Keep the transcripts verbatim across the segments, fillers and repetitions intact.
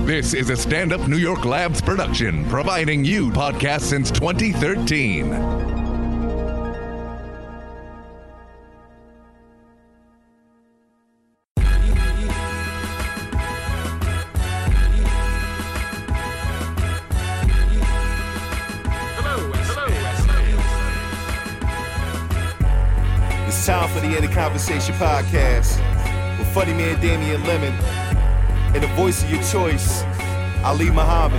This is a Stand Up New York Labs production, providing you podcasts since twenty thirteen. It's time for the End of Conversation podcast with Funny Man Damian Lemon and the voice of your choice, Ali Muhammad.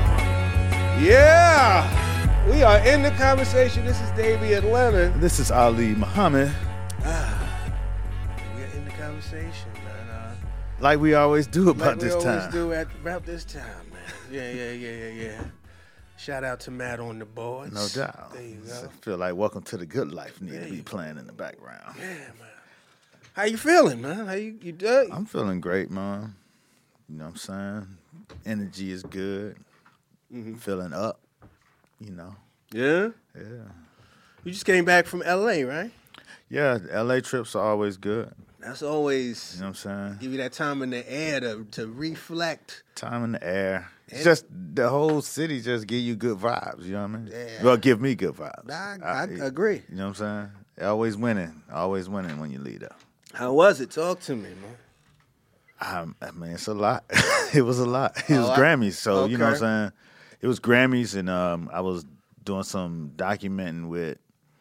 Yeah, we are in the conversation. This is Damian Lemon. This is Ali Muhammad. Ah, we're in the conversation, man. Uh, like we always do about like this we time. always do at about this time, man. Yeah, yeah, yeah, yeah, yeah. Shout out to Matt on the boards. No doubt. There you go. I feel like Welcome to the Good Life need to be playing in the background. Yeah, man. How you feeling, man? How you you doing? I'm feeling great, man. You know what I'm saying? Energy is good. Mm-hmm. Feeling up, you know. Yeah? Yeah. You just came back from L A, right? Yeah, L A trips are always good. That's always, you know what I'm saying? Give you that time in the air to, to reflect. Time in the air. It's and just the whole city just give you good vibes, you know what I mean? Yeah. Well, give me good vibes. I, I, I agree. You know what I'm saying? Always winning. Always winning when you lead up. How was it? Talk to me, man. Um, I mean, it's a lot. It was a lot. It was oh, Grammys, so okay. you know what I'm saying? It was Grammys, and um, I was doing some documenting with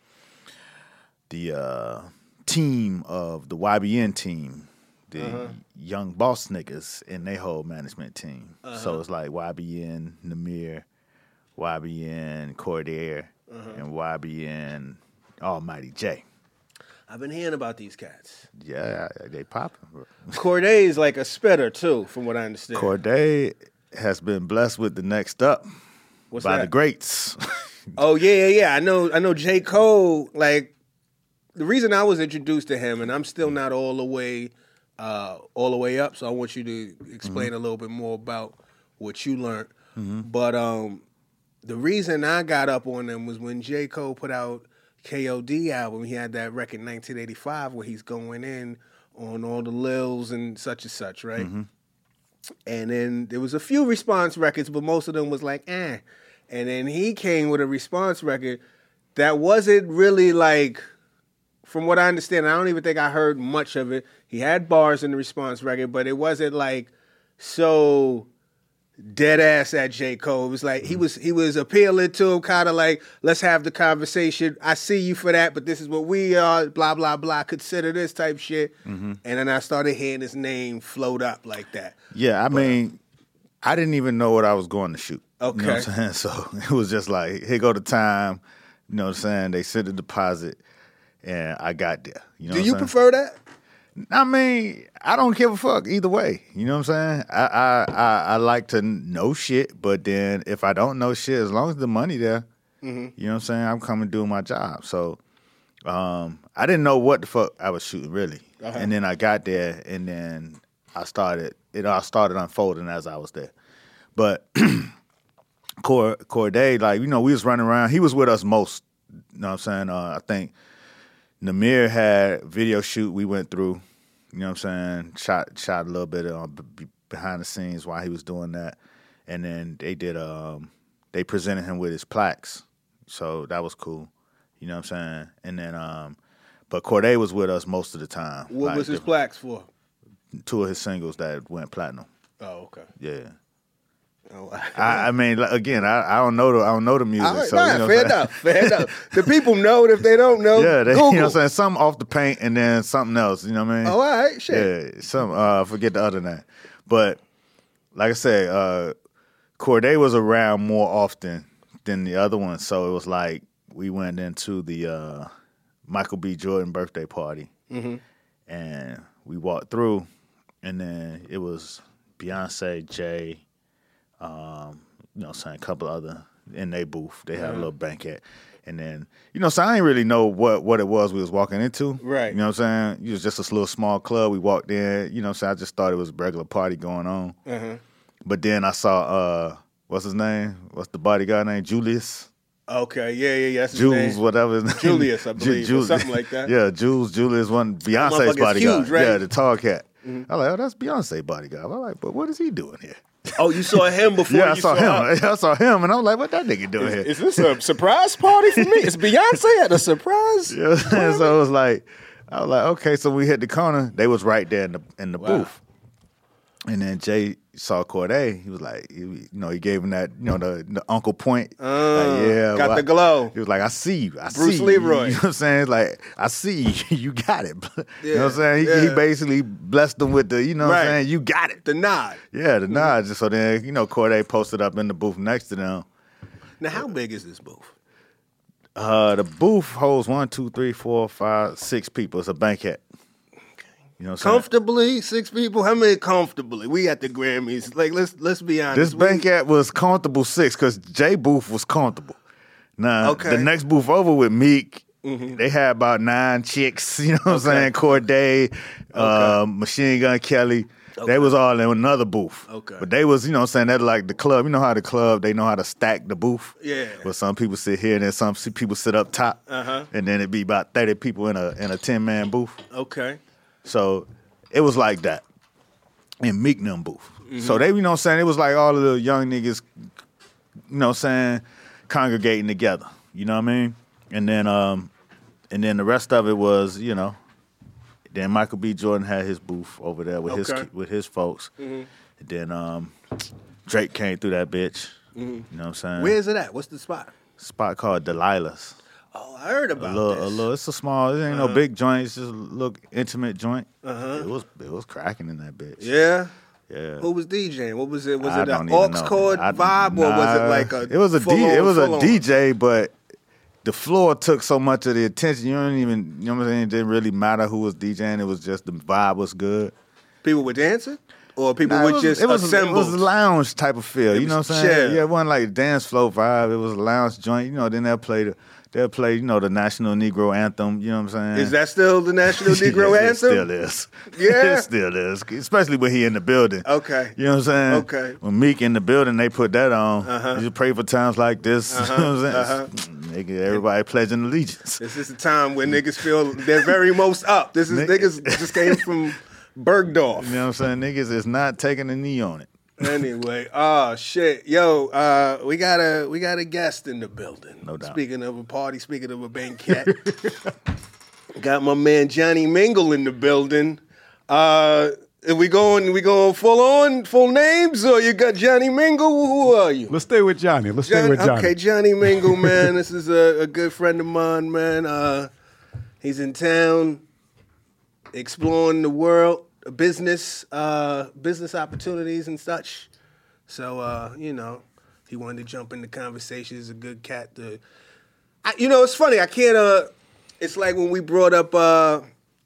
the uh, team of the Y B N team, the uh-huh. Young Boss niggas, and their whole management team. Uh-huh. So it's like Y B N, Namir, Y B N, Cordair, uh-huh. and Y B N, Almighty J. I've been hearing about these cats. Yeah, they popping. Corday is like a spitter, too, from what I understand. Corday has been blessed with the next up What's by that? the greats. Oh, yeah, yeah, yeah. I know, I know J. Cole, like, the reason I was introduced to him, and I'm still not all the way uh, all the way up, so I want you to explain mm-hmm. a little bit more about what you learned. Mm-hmm. But um, the reason I got up on them was when J. Cole put out K O D album. He had that record in nineteen eighty-five where he's going in on all the Lils and such and such, right? Mm-hmm. And then there was a few response records, but most of them was like, eh. And then he came with a response record that wasn't really like, from what I understand, I don't even think I heard much of it. He had bars in the response record, but it wasn't like so dead ass at J. Cole. It was like he was he was appealing to him, kind of like, let's have the conversation. I see you for that, but this is what we are, blah, blah, blah. Consider this type shit. Mm-hmm. And then I started hearing his name float up like that. Yeah, I but, mean, I didn't even know what I was going to shoot. Okay. You know what I'm saying? So it was just like, here go the time. You know what I'm saying? They sent the deposit, and I got there. You know Do what you I'm prefer that? I mean, I don't give a fuck either way. You know what I'm saying? I, I I I like to know shit, but then if I don't know shit, as long as the money there, mm-hmm. you know what I'm saying? I'm coming doing my job. So um, I didn't know what the fuck I was shooting really, uh-huh. and then I got there, and then I started. It all started unfolding as I was there. But Cor Corday, like you know, we was running around. He was with us most. You know what I'm saying? Uh, I think. Namir had video shoot we went through, you know what I'm saying, shot shot a little bit on b- behind the scenes while he was doing that. And then they did, um, they presented him with his plaques. So that was cool, you know what I'm saying. And then, um, but Corday was with us most of the time. What like was his the, plaques for? Two of his singles that went platinum. Oh, okay. Yeah. Oh, I, I mean, again, I, I don't know the I don't know the music. Right, so, nah, you know fair enough, fair enough. The people know it if they don't know. Yeah, they, Google. you know what I'm saying? Something off the paint and then something else. You know what I mean? Oh, all right, shit. Yeah, some uh, forget the other name. But like I said, uh, Corday was around more often than the other one, so it was like we went into the uh, Michael B. Jordan birthday party, mm-hmm. and we walked through, and then it was Beyonce, Jay. Um, you know what I'm saying, a couple other in their booth. They had mm-hmm. a little banquet. And then, you know, so I didn't really know what, what it was we was walking into. Right. You know what I'm saying? It was just a little small club. We walked in, you know what I'm saying? I just thought it was a regular party going on. Mm-hmm. But then I saw, uh, what's his name? What's the bodyguard name? Julius? Okay, yeah, yeah, yeah. That's his Jules, name. whatever his name. Julius, I believe, Jules, or something like that. Yeah, Jules, Julius, one Beyonce's bodyguard. Huge, right? Yeah, the tall cat. Mm-hmm. I was like, oh, that's Beyonce bodyguard. I'm like, but what is he doing here? Oh, you saw him before yeah, you I saw, saw him. I saw him, and I was like, what that nigga doing is, here? Is this a surprise party for me? Is Beyonce at a surprise? You know what I'm saying? So it was like, I was like, okay, so we hit the corner. They was right there in the in the Wow. booth. And then Jay saw Corday. He was like, he, you know, he gave him that, you know, the, the uncle point. Uh, like, yeah, got well, the glow. He was like, I see you. I Bruce see Leroy. You. You know what I'm saying? It's like, I see you. You got it. You know what I'm Yeah, saying? He, yeah. he basically blessed them with the, you know what I'm Right. saying? You got it. The nod. Yeah, the nod. So then, you know, Corday posted up in the booth next to them. Now, how big is this booth? Uh, the booth holds one, two, three, four, five, six people. It's a banquet. You know what I'm saying? Comfortably, six people. How many comfortably? We at the Grammys. Like, let's let's be honest. This We- banquet was comfortable six because Jay booth was comfortable. Now Okay. the next booth over with Meek, they had about nine chicks. You know what I'm Okay. saying? Corday, uh, Machine Gun Kelly. Okay. They was all in another booth. Okay. But they was, you know what I'm saying, they're like the club. You know how the club, they know how to stack the booth? Yeah. Where some people sit here and then some people sit up top. Uh-huh. And then it'd be about thirty people in a in a ten-man booth. Okay. So it was like that in Meek and them booth. Mm-hmm. So they, you know what I'm saying, it was like all of the young niggas, you know what I'm saying, congregating together. You know what I mean? And then um, and then the rest of it was, you know, then Michael B. Jordan had his booth over there with Okay. his with his folks. Mm-hmm. And then um, Drake came through that bitch. Mm-hmm. You know what I'm saying? Where's it at? What's the spot? Spot called Delilah's. Oh, I heard A about little, this. a little. It's a small. It ain't no big joint. It's just a little intimate joint. Uh-huh. It was, it was cracking in that bitch. Yeah. Yeah. Who was DJing? What was it? Was I it don't an even aux know. chord I- vibe, or was it nah, like a? It was a D, full-on, it was a full-on? D J, but the floor took so much of the attention. You don't even. You know what I'm saying? It didn't really matter who was DJing. It was just the vibe was good. People were dancing, or people Nah, were it was, just it was, assembled. It was a lounge type of feel. It You know was what I'm saying? chill. Yeah, it wasn't like a dance floor vibe. It was a lounge joint. You know, then they'll play the. They'll play, you know, the National Negro Anthem. You know what I'm saying? Is that still the National Negro Yes, Anthem? It still is. Yeah? It still is. Especially when he in the building. Okay. You know what I'm saying? Okay. When Meek in the building, they put that on. Uh-huh. You just pray for times like this. Uh-huh. You know what I'm Uh-huh. saying? Nigga, everybody pledging allegiance. This is the time when niggas feel they're very most up. This is Nick- niggas just came from Bergdorf. You know what I'm saying? Niggas is not taking a knee on it. Anyway, oh shit, yo, uh, we got a we got a guest in the building. No doubt. Speaking of a party, speaking of a banquet, got my man Johnny Mingle in the building. Uh, are we going? We going full on, full names, or you got Johnny Mingle? Who are you? Let's stay with Johnny. Let's stay John- with Johnny. Okay, Johnny Mingle, man. This is a, a good friend of mine, man. Uh, he's in town, exploring the world, business, uh, business opportunities and such. So, uh, you know, he wanted to jump in the conversation. He's a good cat. To, I, you know, it's funny. I can't. Uh, it's like when we brought up uh,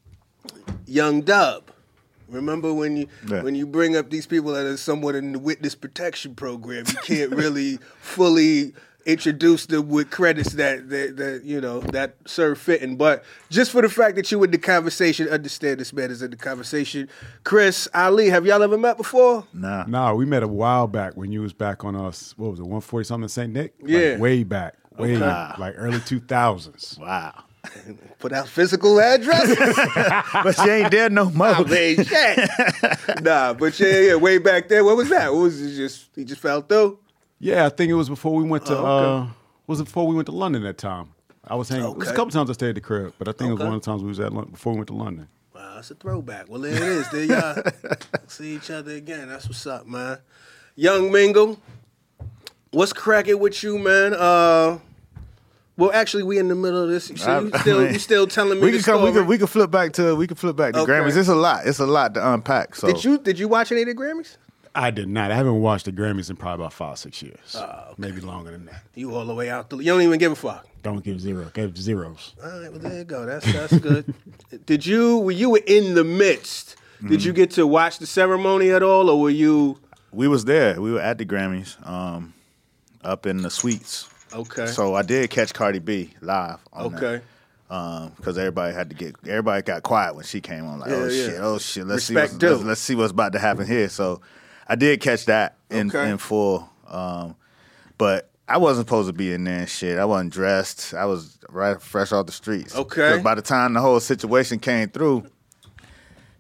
Young Dub. Remember when you Yeah. when you bring up these people that are somewhat in the witness protection program, you can't really fully introduce them with credits that, that that you know that serve fitting. But just for the fact that you in the conversation, understand this man is in the conversation. Chris Ali, have y'all ever met before? Nah. Nah, we met a while back when you was back on us. What was it, one forty something Saint Nick? Yeah. Like way back, way Okay. back, like early two thousands. Wow. Put out physical address. But you ain't there no more. I mean, shit. Nah, but yeah, yeah, way back there. What was that? What was it? Just he just fell through. Yeah, I think it was before we went to. Oh, okay. uh Was it before we went to London that time? I was hanging. It was a Okay. couple times I stayed at the crib, but I think it Okay. was one of the times we was at Lon- before we went to London. Wow, that's a throwback. Well, there it is. There y'all see each other again. That's what's up, man. Young Mingle, what's cracking with you, man? Uh, well, actually, we in the middle of this. So you I- still I mean, you still telling me We the can come. story? We can. We can flip back to. We can flip back to Okay. Grammys. It's a lot. It's a lot to unpack. So Did you did you watch any of the Grammys? I did not. I haven't watched the Grammys in probably about five, six years, Oh, maybe longer than that. You all the way out. The, you don't even give a fuck. Don't give zero. Give zeros. All right, well there you go. That's that's good. Did you were you were in the midst? Did you get to watch the ceremony at all, or were you we was there. We were at the Grammys, um, up in the suites. okay? So I did catch Cardi B live. On okay. That. Because everybody had to get, everybody got quiet when she came on. Like, Yeah, oh yeah. shit, oh shit. Let's Respect see, what's, due. let's, let's see what's about to happen here. So, I did catch that in Okay. in full. Um, but I wasn't supposed to be in there and shit. I wasn't dressed. I was right fresh off the streets. Okay. 'Cause by the time the whole situation came through,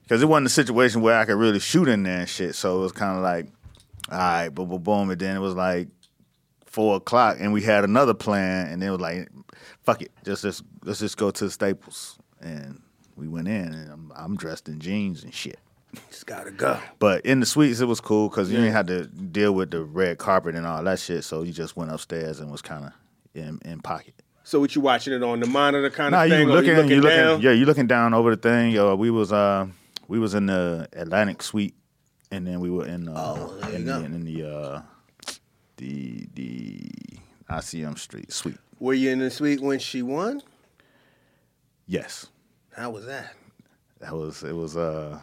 Because it wasn't a situation where I could really shoot in there and shit. So it was kind of like, all right, boom, boom, boom. And then it was like four o'clock, and we had another plan. And it was like, fuck it, just, just let's just go to the Staples. And we went in, and I'm, I'm dressed in jeans and shit. Just gotta go. But in the suites, it was cool because you Yeah. didn't have to deal with the red carpet and all that shit. So you just went upstairs and was kind of in, in pocket. So what you watching it on the monitor kind Nah, of you thing? looking, or you looking you down? looking, yeah, you looking down over the thing. Yo, we was, uh, we was in the Atlantic suite, and then we were in, uh, Oh, there you in, go. the, in the, uh, the, the I C M Street suite. Were you in the suite when she won? Yes, How was that? that was, it was, uh,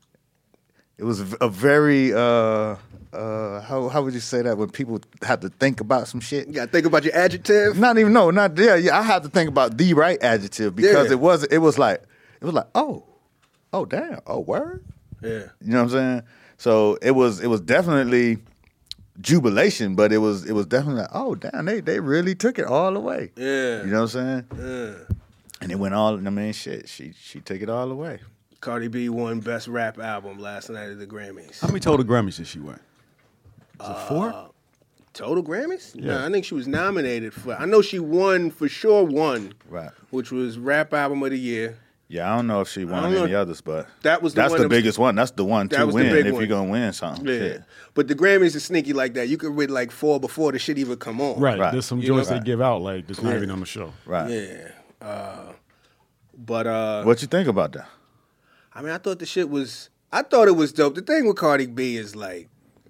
it was a very, uh, uh, how how would you say that when people have to think about some shit? You got to think about your adjective. Not even no, not yeah, yeah. I have to think about the right adjective because Yeah. it was it was like it was like oh, oh damn, oh word. Yeah. You know what I'm saying? So it was it was definitely jubilation, but it was it was definitely like, oh damn, they they really took it all the way. Yeah. You know what I'm saying? Yeah. And it went all. I mean, shit. She she took it all the way. Cardi B won Best Rap Album last night at the Grammys. How many total Grammys did she win? Was it four? Total Grammys? Yeah. No, I think she was nominated for. I know she won for sure. One, Right. which was Rap Album of the Year. Yeah, I don't know if she won don't know. any others, but That was the that's one the that was- biggest one. That's the one That to was the win big if one. you're gonna win something. Yeah, Shit. but the Grammys is sneaky like that. You could win like four before the shit even come on. Right. Right. There's some You joints know- they give out like that's not Yeah. even on the show. Right. Yeah. Uh, but uh, What you think about that? I mean, I thought the shit was. I thought it was dope. The thing with Cardi B is like,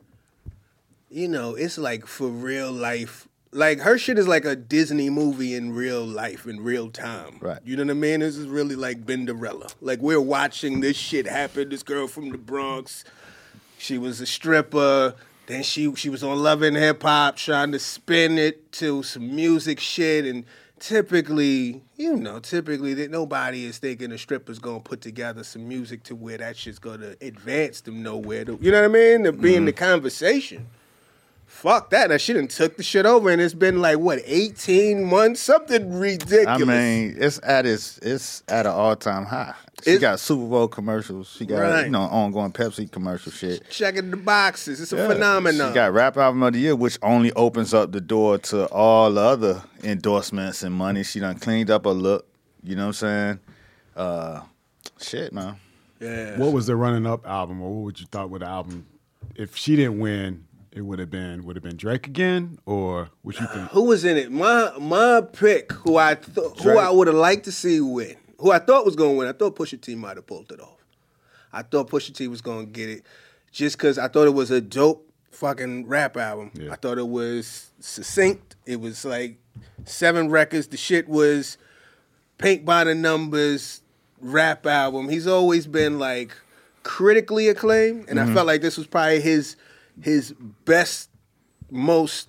you know, it's like for real life. Like her shit is like a Disney movie in real life, in real time. Right. You know what I mean? This is really like Benderella. Like we're watching this shit happen. This girl from the Bronx, she was a stripper. Then she she was on Love and Hip Hop, trying to spin it to some music shit. And typically, you know, typically that nobody is thinking a stripper's gonna put together some music to where that shit's gonna advance them nowhere. To, you know what I mean? To be in the conversation. Fuck that. That shit done took the shit over, and it's been like what, eighteen months, something ridiculous. I mean, it's at its it's at an all time high. She It- got Super Bowl commercials. She got Right. you know ongoing Pepsi commercial shit. checking the boxes. It's a Yeah. phenomenon. She got Rap Album of the Year, which only opens up the door to all the other endorsements and money. She done cleaned up her look. You know what I'm saying? Uh, shit, man. yeah. What was the running up album, or what would you thought with the album? If she didn't win, it would have been would have been Drake again, or what you think? Who was in it? My my pick, who I th- who Drake. I would have liked to see win, who I thought was going to win. I thought Pusha T might have pulled it off. I thought Pusha T was going to get it, just because I thought it was a dope fucking rap album. Yeah. I thought it was succinct. It was like seven records. The shit was paint by the numbers rap album. He's always been like critically acclaimed, and I felt like this was probably his his best, most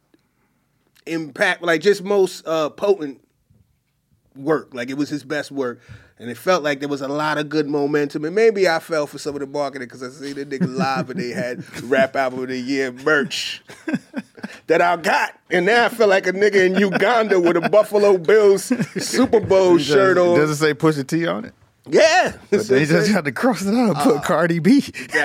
impact, like just most uh, potent work. Like it was his best work, and it felt like there was a lot of good momentum. And maybe I fell for some of the marketing because I see the nigga live and they had Rap Album of the Year merch that I got, and now I feel like a nigga in Uganda with a Buffalo Bills Super Bowl shirt on. Does it say Pusha T on it? Yeah, But they just had to cross it out and put Cardi B.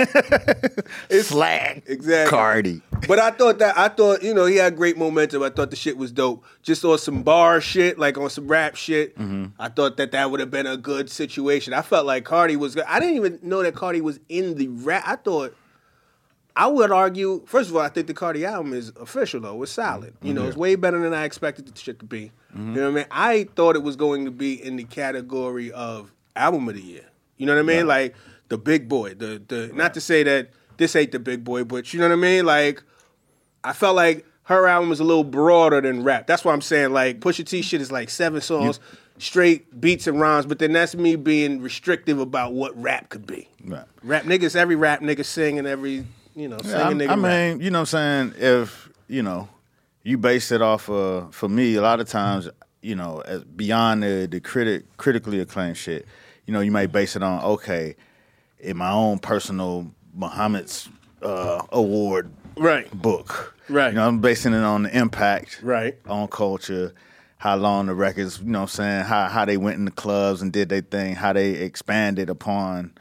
It's Slag. exactly Cardi. But I thought that I thought you know he had great momentum. I thought the shit was dope. Just on some bar shit, like on some rap shit. I thought that that would have been a good situation. I felt like Cardi was good. I didn't even know that Cardi was in the rap. I thought. I would argue. First of all, I think the Cardi album is official though. It's solid. You know, it's way better than I expected the shit to be. You know what I mean? I thought it was going to be in the category of album of the year. You know what I mean? Like the big boy. The the not to say that this ain't the big boy, but you know what I mean? Like I felt like her album was a little broader than rap. That's why I'm saying like Pusha T shit is like seven songs, straight beats and rhymes, but then that's me being restrictive about what rap could be. Right. Rap niggas, every rap nigga sing and every, you know, Yeah, singing I, nigga I rap. mean, you know what I'm saying? If, you know, you base it off of, for me, a lot of times, you know, as beyond the, the critic critically acclaimed shit, you know, you might base it on, okay, in my own personal Muhammad's uh, award Right. book. Right. You know, I'm basing it on the impact Right. on culture, how long the records, you know what I'm saying, how how they went in the clubs and did their thing, how they expanded upon,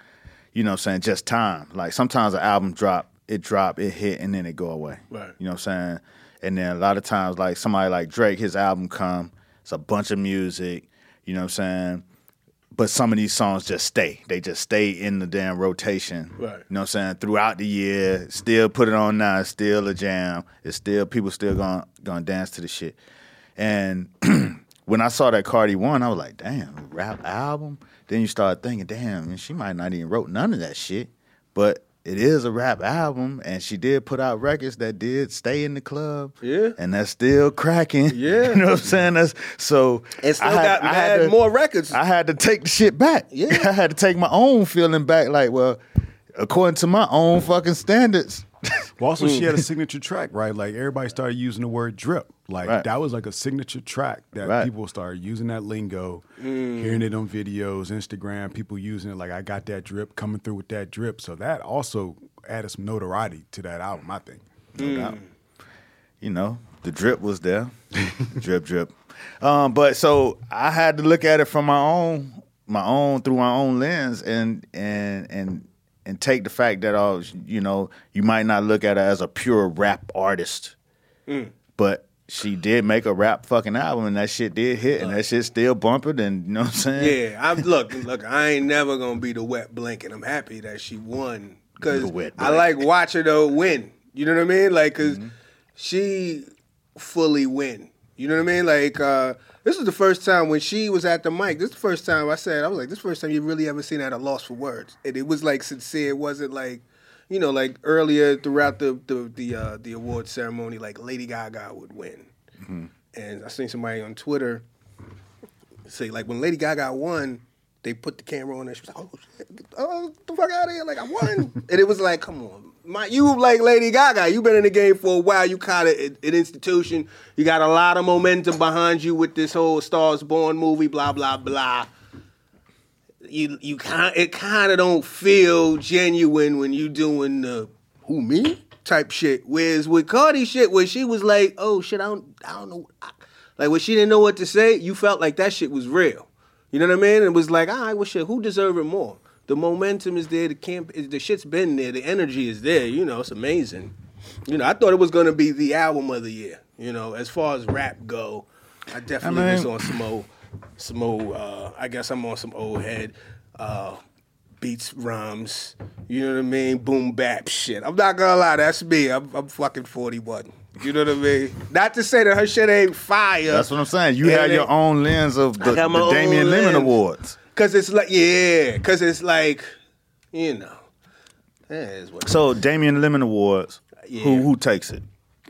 you know what I'm saying, just time. Like sometimes an album drop, it drop, it hit, and then it go away. Right. You know what I'm saying? And then a lot of times, like somebody like Drake, his album come, it's a bunch of music, you know what I'm saying? But some of these songs just stay. They just stay in the damn rotation. Right. You know what I'm saying? Throughout the year, still put it on now, it's still a jam. It's still, people still gonna, gonna dance to the shit. And when I saw that Cardi won, I was like, damn, rap album? Then you start thinking, damn, man, she might not even wrote none of that shit. But it is a rap album, and she did put out records that did stay in the club. Yeah. And that's still cracking. Yeah. You know what I'm saying? That's so And still I had, got I had mad to, more records. I had to take the shit back. Yeah. I had to take my own feeling back, like, well, according to my own fucking standards. Well, also, she had a signature track, right? Like, everybody started using the word drip. Like, Right. that was like a signature track that Right. people started using that lingo, hearing it on videos, Instagram, people using it. Like, I got that drip, coming through with that drip. So that also added some notoriety to that album, I think. No doubt. You know, the drip was there. drip, drip. Um, but so I had to look at it from my own, my own, through my own lens and, and, and, and take the fact that, oh, you know, you might not look at her as a pure rap artist, but she did make a rap fucking album, and that shit did hit, and that shit still bumping, and you know what I'm saying? Yeah, I'm look, look. I ain't never gonna be the wet blanket. I'm happy that she won because The wet I like watching her win. You know what I mean? Like, because she fully win. You know what I mean? Like, uh, this was the first time when she was at the mic. This is the first time I said, I was like, this is the first time you really ever seen her at a loss for words. And it was like sincere. It wasn't like, you know, like earlier throughout the the the, uh, the award ceremony, like Lady Gaga would win. Mm-hmm. And I seen somebody on Twitter say, like, when Lady Gaga won, they put the camera on her. She was like, oh, shit, oh, get the fuck out of here. Like, I won. And it was like, come on. My, you like Lady Gaga. You've been in the game for a while. You kind of an institution. You got a lot of momentum behind you with this whole Stars Born movie, blah, blah, blah. You you kind it kind of don't feel genuine when you doing the who me type shit. Whereas with Cardi shit, where she was like, oh shit, I don't I don't know, like when she didn't know what to say, you felt like that shit was real. You know what I mean? It was like, all right, well shit, who deserve it more? The momentum is there. The camp, the shit's been there. The energy is there. You know, it's amazing. You know, I thought it was gonna be the album of the year. You know, as far as rap go, I definitely I mean, was on some old, some old. Uh, I guess I'm on some old head uh, beats, rhymes. You know what I mean? Boom bap shit. I'm not gonna lie, that's me. I'm, I'm fucking forty-one. You know what I mean? Not to say that her shit ain't fire. That's what I'm saying. You And had it- your own lens of the, I got my the own Damian Lemon lens. Awards. Cause it's like, yeah, cause it's like, you know, that is what. So Damian Lemon Awards, Yeah. who who takes it?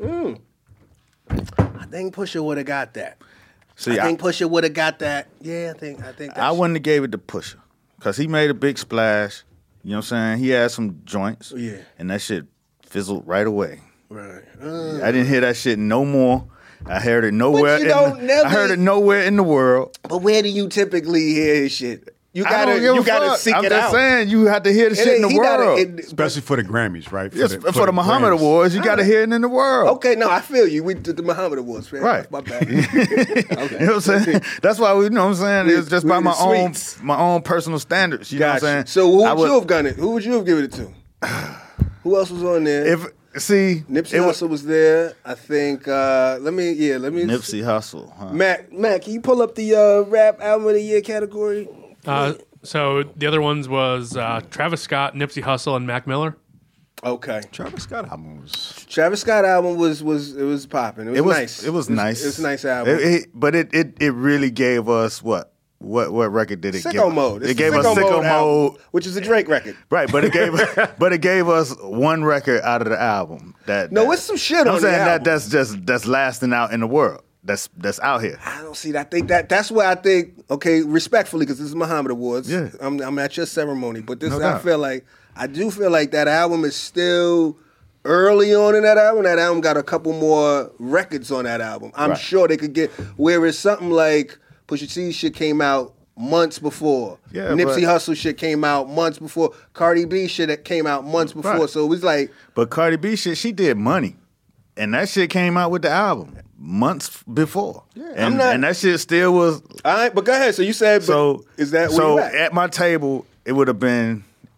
I think Pusha would have got that. See, I I, think Pusha would have got that. Yeah, I think. I think. I That's, wouldn't have gave it to Pusha because he made a big splash. You know what I'm saying? He had some joints, Yeah. and that shit fizzled right away. Right. Uh, I didn't hear that shit no more. I heard it nowhere. you in don't the, never- I heard it nowhere in the world. but where do you typically hear his shit? You I gotta. don't give You a gotta fuck. seek I'm it just out. saying you have to hear the It shit in ain't- the he gotta- world. it- Especially for the Grammys, right? For Yes, the, for, the Muhammad Grammys. Awards, you got to hear it in the world. Okay, no, I feel you. We did the Muhammad Awards, man. Right. My bad. You know what I'm saying? That's why we, you know what I'm saying? It's just We- by we my the own sweets. my own personal standards. You know what I'm Gotcha. saying? So who I would you have done it? Who would you have given it to? Who else was on there? If see, Nipsey it was Hussle was there. I think. Uh, let me. Yeah. Let me. Nipsey Hussle. Huh? Mac. Mac. Can you pull up the uh, rap album of the year category? Uh, so the other ones was uh, Travis Scott, Nipsey Hussle, and Mac Miller. Okay. Travis Scott album was. Travis Scott album was was it was popping. It was, It was nice. It was nice. It was a nice album. It- it- but it, it it really gave us what what what record did it give? Sicko us? Mode. It's It gave the us Sicko Sicko Mode album, Mode. which is a Drake record. Right, but it gave but it gave us one record out of the album. That No, that- it's some shit I'm on the saying that album. that's just that's lasting out in the world. That's that's out here. I don't see that. I think that that's where I think. Okay, respectfully, because this is Muhammad Awards. Yeah. I'm I'm at your ceremony, but this No I doubt. feel like I do feel like that album is still early on in that album. That album got a couple more records on that album. I'm Right. sure they could get. Whereas something like Pusha T shit came out months before. Yeah, Nipsey but- Hussle shit came out months before. Cardi B shit that came out months before. Right. So it was like. But Cardi B shit, she did Money, and that shit came out with the album months before. Yeah, and, I'm not- and that shit still was. All right, but go ahead. So you said. But So is that where so you at? at my table? It would have been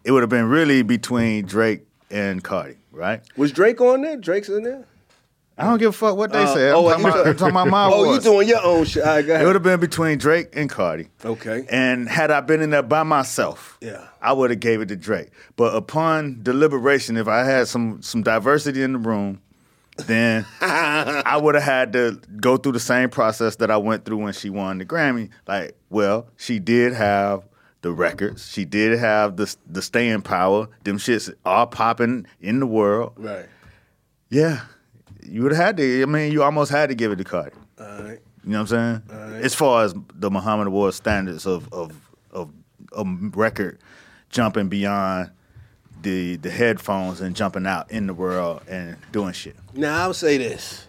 it would have been really between Drake and Cardi, right? Was Drake on there? Drake's in there? I don't give a fuck what they Uh, say. I'm, oh, talking you about, I'm talking about my Oh, you awards. doing your own shit. All right, go It ahead. would have been between Drake and Cardi. Okay. And had I been in there by myself, Yeah. I would have gave it to Drake. But upon deliberation, if I had some some diversity in the room, then I would have had to go through the same process that I went through when she won the Grammy. Like, well, she did have the records. She did have the the staying power. Them shits are popping in the world. Right. Yeah. You would have had to. I mean, you almost had to give it to Cardi. All right. You know what I'm saying? All right. As far as the Muhammad Award standards of of of a record jumping beyond the the headphones and jumping out in the world and doing shit. Now, I'll say this.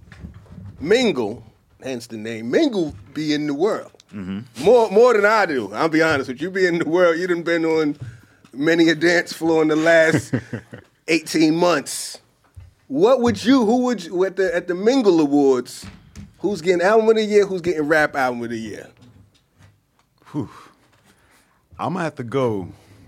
Mingle, hence the name, Mingle be in the world. Mm-hmm. More more than I do. I'll be honest with you. You be in the world. You done been on many a dance floor in the last eighteen months. What would you, who would you, at the, at the Mingle Awards, who's getting album of the year, who's getting rap album of the year? Whew. I'm gonna have to go.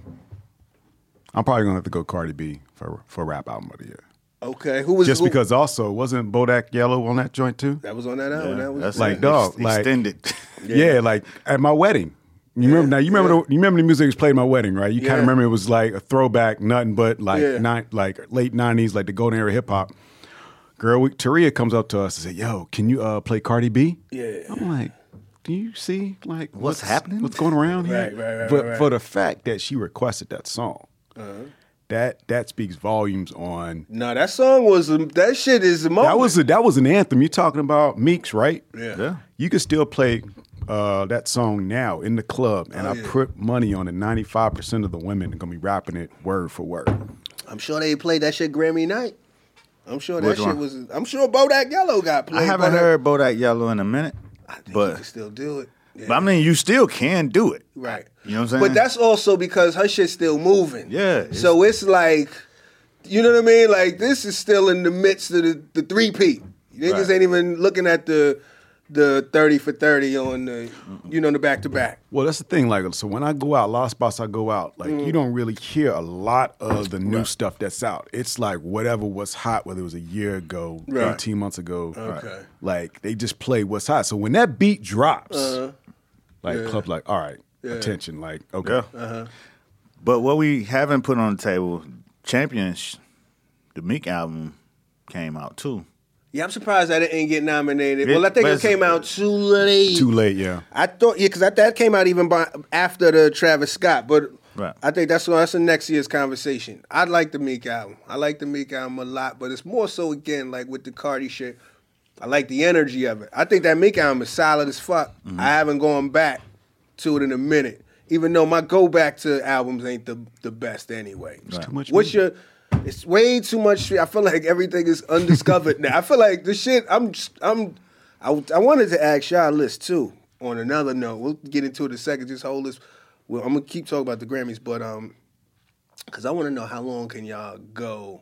I'm probably gonna have to go Cardi B for for rap album of the year. Okay. Who was Just who, because also wasn't Bodak Yellow on that joint too? That was on that album. That was, That's Like, it. dog, Ex- like- extended. Yeah. like at my wedding. You remember now? You remember yeah. the, you remember the music was played at my wedding, right? You kind Yeah. of remember it was like a throwback, nothing but like Yeah. nine, like late nineties, like the golden era hip hop. Girl, we, Taria comes up to us and said, "Yo, can you uh, play Cardi B?" Yeah. I'm like, "Do you see like What's happening? What's going around here?" Right, right, right, But right. for the fact that she requested that song, Uh-huh. that that speaks volumes on. No, that song was, a, that shit is a moment. That was a, that was an anthem. You're talking about Meeks, right? Yeah. Yeah. You could still play uh, that song now in the club, and Oh, I yeah. put money on it. ninety-five percent of the women are gonna be rapping it word for word. I'm sure they played that shit Grammy night. I'm sure that Which shit one? was. I'm sure Bodak Yellow got played. I haven't Bodak- heard Bodak Yellow in a minute, I think you but can still do it. Yeah. but I mean, you still can do it. Right. You know what I'm saying? But that's also because her shit's still moving. Yeah, it's- So it's like, you know what I mean? Like this is still in the midst of the, the three P. Niggas Right. ain't even looking at the the thirty for thirty on the, you know, the back to back. Well, that's the thing. Like, so when I go out, a lot of spots I go out, like Mm. you don't really hear a lot of the new stuff that's out. It's like whatever was hot, whether it was a year ago, Right. eighteen months ago. Okay. Like they just play what's hot. So when that beat drops, Uh-huh. like Yeah. club, like all right, Yeah. attention, like okay. Yeah. Uh-huh. But what we haven't put on the table, Champions, the Meek album came out too. Yeah, I'm surprised that it didn't get nominated. It- well, I think but it it's- came out too late. Too late, yeah. I thought, yeah, because that, that came out even by, after the Travis Scott, but Right. I think that's that's the next year's conversation. I like the Meek album. I like the Meek album a lot, but it's more so again like with the Cardi shit. I like the energy of it. I think that Meek album is solid as fuck. Mm-hmm. I haven't gone back to it in a minute, even though my go back to albums ain't the the best anyway. Right. Too much What's music. your? It's way too much shit. I feel like everything is undiscovered now. I feel like the shit. I'm. just- I'm. I, I wanted to ask y'all list too. On another note, we'll get into it in a second. Just hold this. Well, I'm gonna keep talking about the Grammys, but um, because I want to know how long can y'all go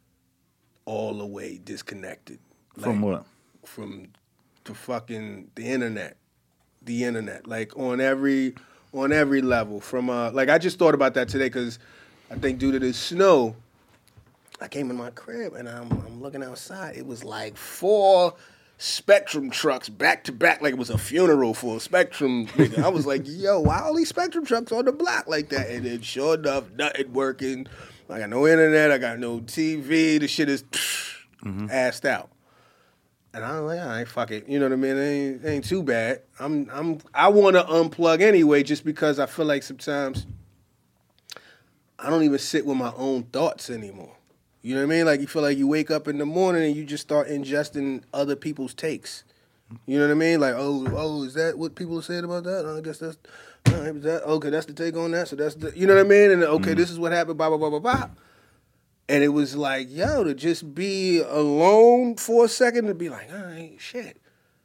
all the way disconnected From Like, what? From the fucking the internet, the internet. Like on every on every level. From uh, like I just thought about that today because I think due to the snow, I came in my crib and I'm I'm looking outside. It was like four Spectrum trucks back to back, like it was a funeral for a Spectrum nigga. I was like, yo, why all these Spectrum trucks on the block like that? And then sure enough, nothing working. I got no internet. I got no T V. The shit is Mm-hmm. assed out. And I'm like, all right, fuck it. You know what I mean? It ain't, it ain't too bad. I'm I'm I want to unplug anyway, just because I feel like sometimes I don't even sit with my own thoughts anymore. You know what I mean? Like you feel like you wake up in the morning and you just start ingesting other people's takes. You know what I mean? Like, oh, oh, is that what people are saying about that? Oh, I guess that's all right, that, okay. That's the take on that. So that's the, you know what I mean? And okay, this is what happened. Blah blah blah blah blah. And it was like, yo, to just be alone for a second to be like, all right, shit.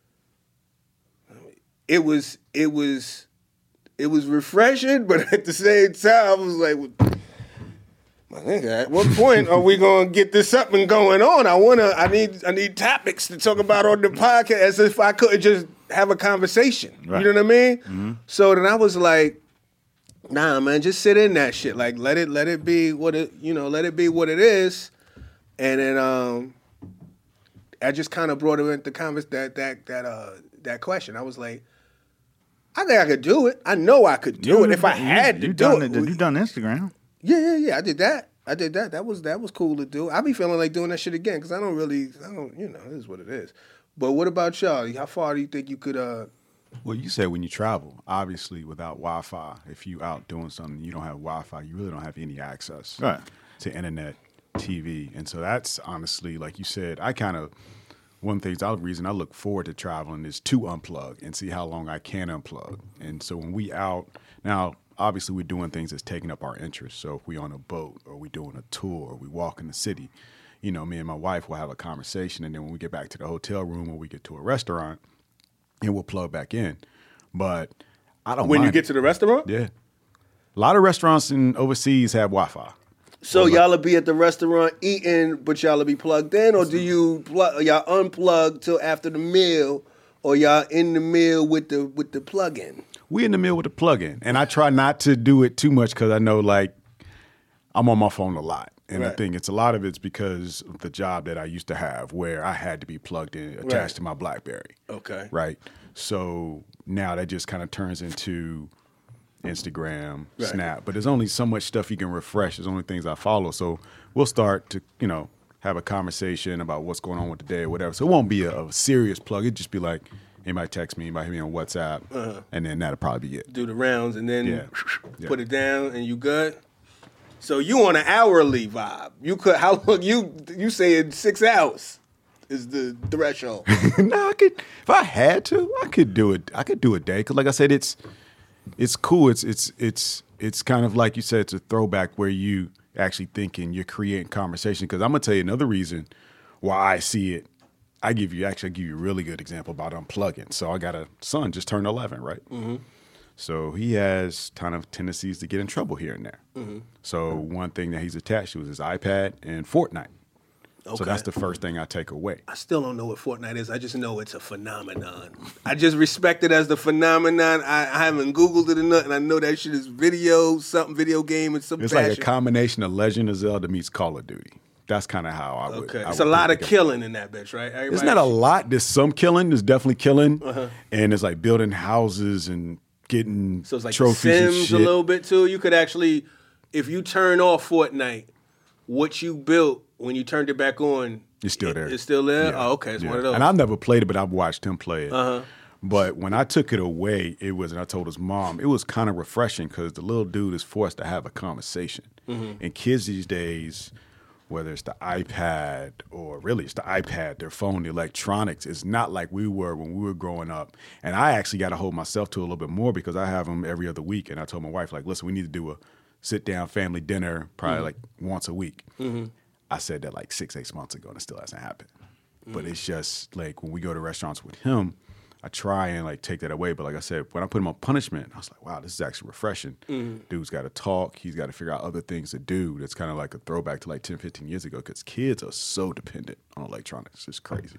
It was, it was, it was refreshing, but at the same time, I was like, well, my nigga, at what point are we gonna get this up and going on? I wanna, I need, I need topics to talk about on the podcast, as if I couldn't just have a conversation. Right. You know what I mean? Mm-hmm. So then I was like, Nah, man, just sit in that shit. Like, let it, let it be what it, you know, let it be what it is. And then, um, I just kind of brought it into converse that that that uh that question. I was like, I think I could do it. I know I could do You- it if I you- had you to do done it. You done Instagram? Yeah, yeah, yeah. I did that. I did that. That was that was cool to do. I be feeling like doing that shit again because I don't really, I don't, you know, it is what it is. But what about y'all? How far do you think you could? uh Well, you said when you travel, obviously without Wi-Fi, if you out doing something, you don't have Wi-Fi, you really don't have any access Right. to internet, T V, and so that's honestly, like you said, I kind of one of the things, the reason I look forward to traveling is to unplug and see how long I can unplug. And so when we out now, obviously we're doing things that's taking up our interest. So if we on a boat or we doing a tour or we walk in the city, you know, me and my wife will have a conversation, and then when we get back to the hotel room or we get to a restaurant, and we'll plug back in. But I don't when you mind get it. to the restaurant? Yeah. A lot of restaurants in overseas have Wi-Fi. So y'all will be at the restaurant eating, but y'all will be plugged in, or do you plug, y'all unplug till after the meal, or y'all in the meal with the with the plug-in? We in the middle with the plug-in, and I try not to do it too much because I know, like, I'm on my phone a lot. And Right. I think it's a lot of it's because of the job that I used to have where I had to be plugged in, attached Right. to my BlackBerry. Okay. Right? So now that just kind of turns into Instagram, Right. Snap. But there's only so much stuff you can refresh. There's only things I follow. So we'll start to, you know, have a conversation about what's going on with the day or whatever. So it won't be a, a serious plug. It'd just be like, anybody text me, anybody hit me on WhatsApp, Uh-huh. and then that'll probably be it. Do the rounds and then Yeah. put Yeah. it down, and you good. So you on an hourly vibe? You could how long you you saying six hours is the threshold? No, I could if I had to, I could do it. I could do a day because, like I said, it's it's cool. It's it's it's it's kind of like you said. It's a throwback where you actually thinking you're creating conversation. Because I'm gonna tell you another reason why I see it. I give you actually I give you a really good example about unplugging. So I got a son just turned eleven, right? Mm-hmm. So he has kind of tendencies to get in trouble here and there. Mm-hmm. So one thing that he's attached to is his iPad and Fortnite. So Okay. that's the first thing I take away. I still don't know what Fortnite is. I just know it's a phenomenon. I just respect it as the phenomenon. I, I haven't Googled it or nothing. I know that shit is video, something video game in some It's fashion. like a combination of Legend of Zelda meets Call of Duty. That's kind of how I would. Okay, I it's would a lot of think killing in that bitch, right? It's not a lot. There's some killing. There's definitely killing, Uh-huh. and it's like building houses and getting So it's like The trophies and Sims shit. a little bit too. You could actually, if you turn off Fortnite, what you built when you turned it back on, It's still it- there. It's still there. Yeah. Oh, okay, it's Yeah. one of those. And I've never played it, but I've watched him play it. Uh-huh. But when I took it away, it was, and I told his mom, it was kind of refreshing because the little dude is forced to have a conversation. Mm-hmm. And kids these days, whether it's the iPad or really it's the iPad, their phone, the electronics, it's not like we were when we were growing up. And I actually got to hold myself to a little bit more because I have them every other week. And I told my wife, like, listen, we need to do a sit down family dinner probably Mm-hmm. like once a week. I said that like six, eight months ago and it still hasn't happened. But it's just like when we go to restaurants with him, I try and like take that away. But like I said, when I put him on punishment, I was like, wow, this is actually refreshing. Dude's got to talk. He's got to figure out other things to do. That's kind of like a throwback to like ten, fifteen years ago because kids are so dependent on electronics. It's crazy.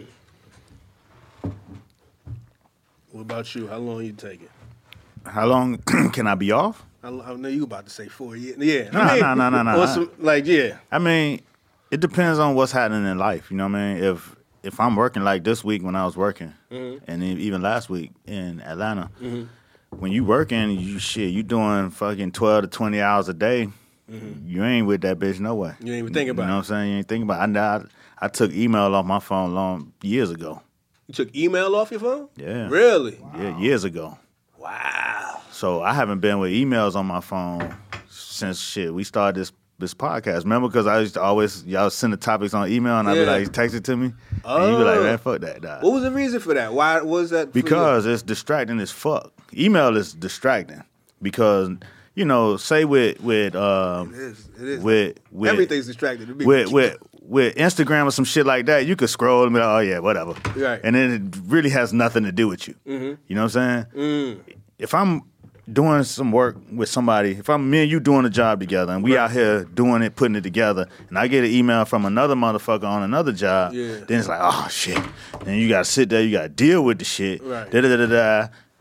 What about you? How long you take it? How long can I be off? I, I know you about to say four years. Yeah. Nah, I mean, nah, nah, nah, nah. or some- like, yeah. I mean, it depends on what's happening in life. You know what I mean? If if I'm working like this week when I was working, Mm-hmm. and then even last week in Atlanta, when you working, you shit, you doing fucking twelve to twenty hours a day. You ain't with that bitch no way. Mm-hmm. You ain't even thinking about You know it. what I'm saying? You ain't thinking about it. I, I, I took email off my phone long years ago. You took email off your phone? Yeah. Really? Yeah, years ago. Wow. So I haven't been with emails on my phone since shit. We started this this podcast. Remember, because I used to always y'all send the topics on email and I'd Yeah. be like, text it to me, and you'd be like, Oh. man, fuck that, dog. What was the reason for that? Why was that? for you? Because it's distracting as fuck. Email is distracting because you know, say with with um It is. It is. with with Everything's distracted. to me. with with with Instagram or some shit like that, you could scroll and be like, oh yeah, whatever. Right. And then it really has nothing to do with you. Mm-hmm. You know what I'm saying? Mm. If I'm doing some work with somebody, if I'm me and you doing a job together and we out here doing it, putting it together, and I get an email from another motherfucker on another job, Yeah. then it's like, oh shit. Then you gotta sit there, you gotta deal with the shit. Right. Da da da da da.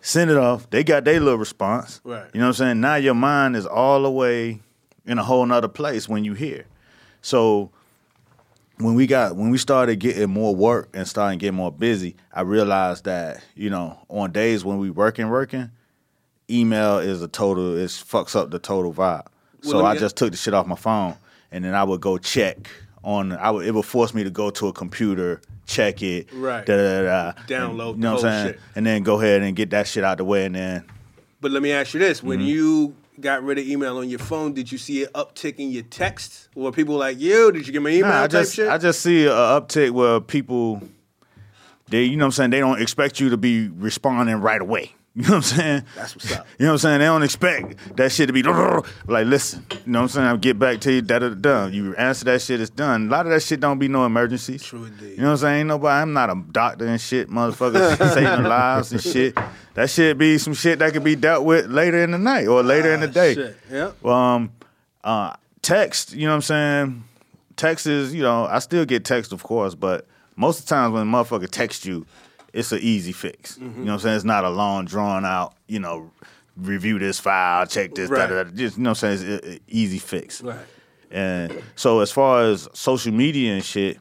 send it off. They got their little response. Right. You know what I'm saying? Now your mind is all the way in a whole nother place when you hear. So when we got when we started getting more work and starting getting more busy, I realized that, you know, on days when we working, working, email is a total, it fucks up the total vibe. Well, so I get- just took the shit off my phone, and then I would go check on, I would, it would force me to go to a computer, check it, Right. da da da, Download and, you know the what I'm whole saying, shit. and then go ahead and get that shit out the way, and then But let me ask you this: when Mm-hmm. you got rid of email on your phone, did you see it uptick in your texts? Or people like, "Yo, did you get my email?" Nah, I type just shit. I just see an uptick where people, they, you know what I'm saying, they don't expect you to be responding right away. You know what I'm saying? That's what's up. You know what I'm saying? They don't expect that shit to be like, listen, you know what I'm saying? I'll get back to you, da da da. You answer that shit, it's done. A lot of that shit don't be no emergencies. True indeed. You know what I'm saying? Ain't nobody, I'm not a doctor and shit, motherfuckers saving lives and shit. That shit be some shit that could be dealt with later in the night or later in the Ah, day. shit. Yeah. Well, um, uh, text, you know what I'm saying? Text is, you know, I still get text, of course, but most of the times when a motherfucker texts you, it's an easy fix. Mm-hmm. You know what I'm saying? It's not a long, drawn out, you know, review this file, check this, Right. da, da, da. Just, you know what I'm saying? It's an easy fix. Right. And so as far as social media and shit,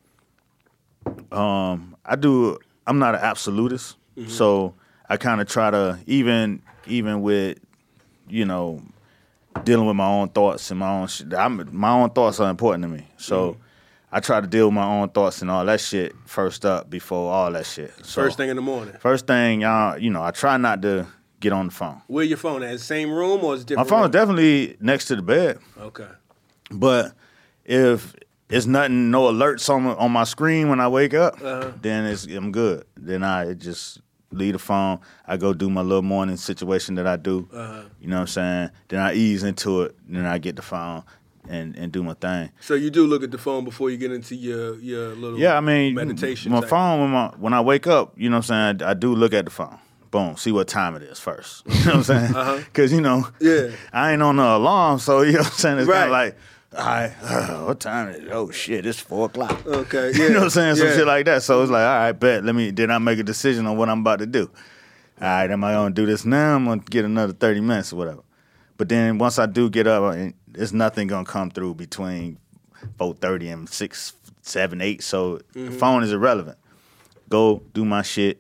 um, I do, I'm not an absolutist. Mm-hmm. So I kind of try to, even, even with, you know, dealing with my own thoughts and my own shit. I'm, my own thoughts are important to me. So Mm-hmm. I try to deal with my own thoughts and all that shit first up before all that shit. So First thing in the morning. First thing, y'all, you know, I try not to get on the phone. Where your phone at? Same room or is it My different? phone is room? definitely next to the bed, Okay. but if it's nothing, no alerts on on my screen when I wake up, Uh-huh. then it's I'm good. Then I just leave the phone. I go do my little morning situation that I do. Uh-huh. You know what I'm saying? Then I ease into it. Then I get the phone and, and do my thing. So you do look at the phone before you get into your your little Yeah, I mean, meditation. my type. phone when my when I wake up, you know what I'm saying? I, I do look at the phone. Boom, see what time it is first. You know what I'm saying? Because you know, Yeah. I ain't on the alarm, so you know what I'm saying. It's kind Right. of like, all right, uh, what time is it? Oh shit, it's four o'clock. Okay, You know yeah, what I'm saying? Some yeah. shit like that. So it's like, all right, bet. Let me. Then I make a decision on what I'm about to do. All right, am I gonna do this now? I'm gonna get another thirty minutes or whatever. But then once I do get up, I- there's nothing gonna come through between four thirty and six, seven, eight. So Mm-hmm. the phone is irrelevant. Go do my shit.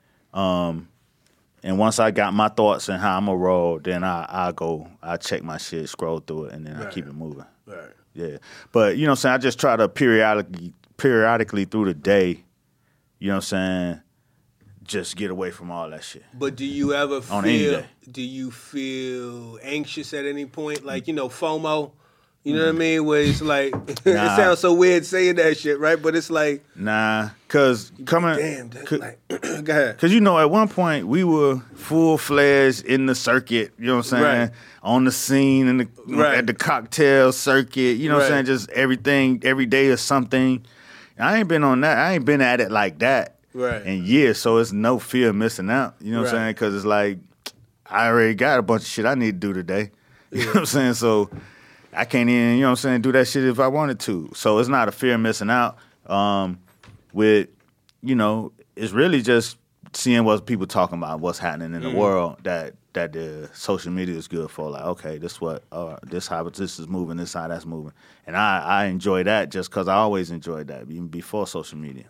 Um, and once I got my thoughts and how I'm gonna roll, then I I go, I check my shit, scroll through it, and then I Right. keep it moving. Right. Yeah. But you know what I'm saying? I just try to periodically periodically through the day, you know what I'm saying, just get away from all that shit. But do you ever feel? On any day. Do you feel anxious at any point? Like, you know, FOMO. You know what I mean? Where it's like, it Nah. sounds so weird saying that shit, right? But it's like, Nah, cause coming, damn, that's cause, like, go ahead. Cause you know, at one point we were full fledged in the circuit. You know what I'm saying? Right. On the scene and the Right. at the cocktail circuit. You know what I'm Right. saying? Just everything, every day is something. I ain't been on that. I ain't been at it like that Right. in years. So it's no fear of missing out. You know what Right. I'm saying? Cause it's like I already got a bunch of shit I need to do today. You know what I'm saying? So I can't even, you know what I'm saying, do that shit if I wanted to. So it's not a fear of missing out. Um, with, you know, it's really just seeing what people talking about, what's happening in the world that that the social media is good for. Like, okay, this what, uh, this how this is moving, this how that's moving, and I I enjoy that just because I always enjoyed that even before social media.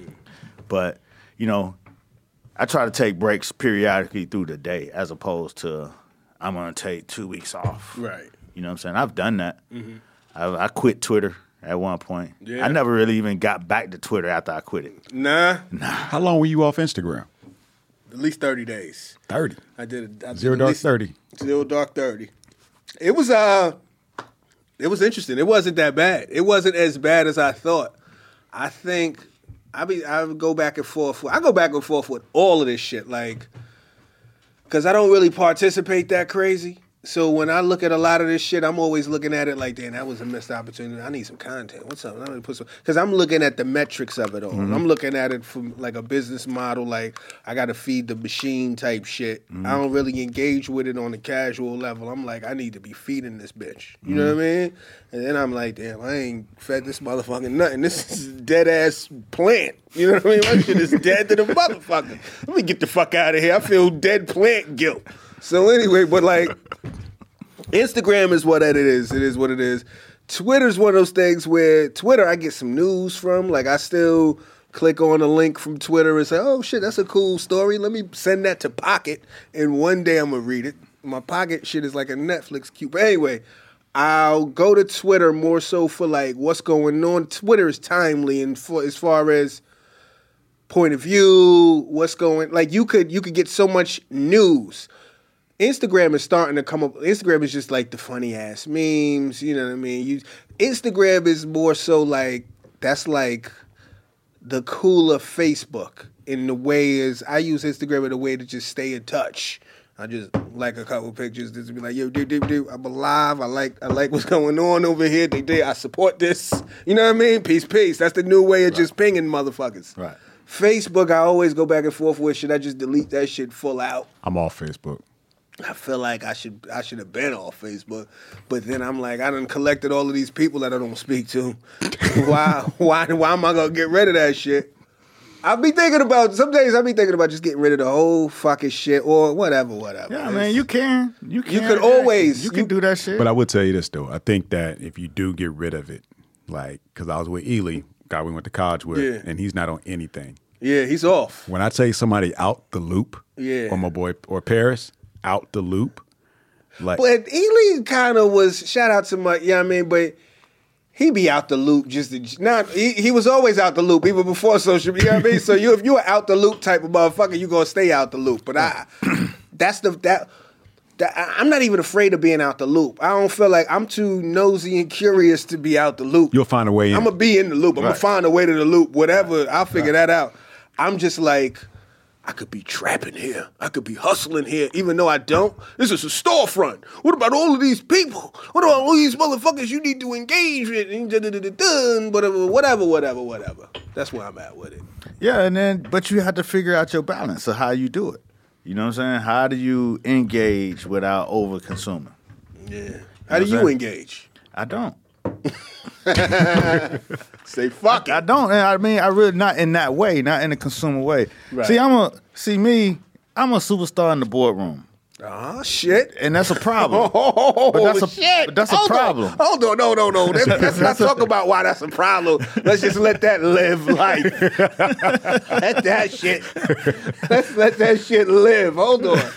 But you know, I try to take breaks periodically through the day as opposed to I'm gonna take two weeks off. Right. You know what I'm saying? I've done that. I, I quit Twitter at one point. Yeah. I never really even got back to Twitter after I quit it. Nah, How long were you off Instagram? at least thirty days. thirty. I did. I did Zero at dark least- thirty. Zero dark thirty. It was uh, it was interesting. It wasn't that bad. It wasn't as bad as I thought. I think I be I would go back and forth. With, I go back and forth with all of this shit, like, because I don't really participate that crazy. So when I look at a lot of this shit, I'm always looking at it like, damn, that was a missed opportunity. I need some content. What's up? I need to put some because I'm looking at the metrics of it all. Mm-hmm. I'm looking at it from like a business model. Like I got to feed the machine type shit. Mm-hmm. I don't really engage with it on a casual level. I'm like, I need to be feeding this bitch. You mm-hmm. know what I mean? And then I'm like, damn, I ain't fed this motherfucking nothing. This is a dead ass plant. You know what I mean? My shit is dead to the motherfucker. Let me get the fuck out of here. I feel dead plant guilt. So anyway, but like, Instagram is what it is. It is what it is. Twitter's one of those things where Twitter, I get some news from. Like, I still click on a link from Twitter and say, oh, shit, that's a cool story. Let me send that to Pocket, and one day I'm going to read it. My Pocket shit is like a Netflix cube. But anyway, I'll go to Twitter more so for, like, what's going on. Twitter is timely and for, as far as point of view, what's going... Like, you could you could get so much news. Instagram is starting to come up. Instagram is just like the funny ass memes. You know what I mean? You, Instagram is more so like, that's like the cooler Facebook in the way is, I use Instagram in a way to just stay in touch. I just like a couple pictures just to be like, yo, dude, dude, dude, I'm alive. I like I like what's going on over here. They, they, I support this. You know what I mean? Peace, peace. That's the new way of right. just pinging motherfuckers. Right. Facebook, I always go back and forth with. Should I just delete that shit full out? I'm off Facebook. I feel like I should I should have been off Facebook, but then I'm like, I done collected all of these people that I don't speak to. why why why am I gonna get rid of that shit? I'll be thinking about some days. I'll be thinking about just getting rid of the whole fucking shit or whatever, whatever. Yeah, man, you can, you can, you could always, you can you, do that shit. But I would tell you this though, I think that if you do get rid of it, like, because I was with Ely, guy we went to college with, yeah. and he's not on anything. Yeah, he's off. When I take somebody out the loop, yeah, or my boy or Paris. Out the loop. Like, but Ely kind of was, shout out to my, you know what I mean, but he be out the loop just to, not, he, he was always out the loop, even before social media, you know what I mean? So you, if you're out the loop type of motherfucker, you gonna stay out the loop. But I, that's the, that, that, I'm not even afraid of being out the loop. I don't feel like, I'm too nosy and curious to be out the loop. You'll find a way in. I'm gonna be in the loop. I'm right. gonna find a way to the loop, whatever, right. I'll figure right. that out. I'm just like, I could be trapping here. I could be hustling here, even though I don't. This is a storefront. What about all of these people? What about all these motherfuckers you need to engage with? Whatever, whatever, whatever, whatever. That's where I'm at with it. Yeah, and then, but you have to figure out your balance of how you do it. You know what I'm saying? How do you engage without over consuming? Yeah. How you know do you engage? I don't. Say fuck it. I don't. I mean, I really not in that way, not in a consumer way. Right. See, I'm a see me. I'm a superstar in the boardroom. Oh shit! And that's a problem. Oh, but that's a shit. But that's Hold a problem. On. Hold on, no, no, no. Let's, let's not talk about why that's a problem. Let's just let that live life. Let that shit. Let's let that shit live. Hold on.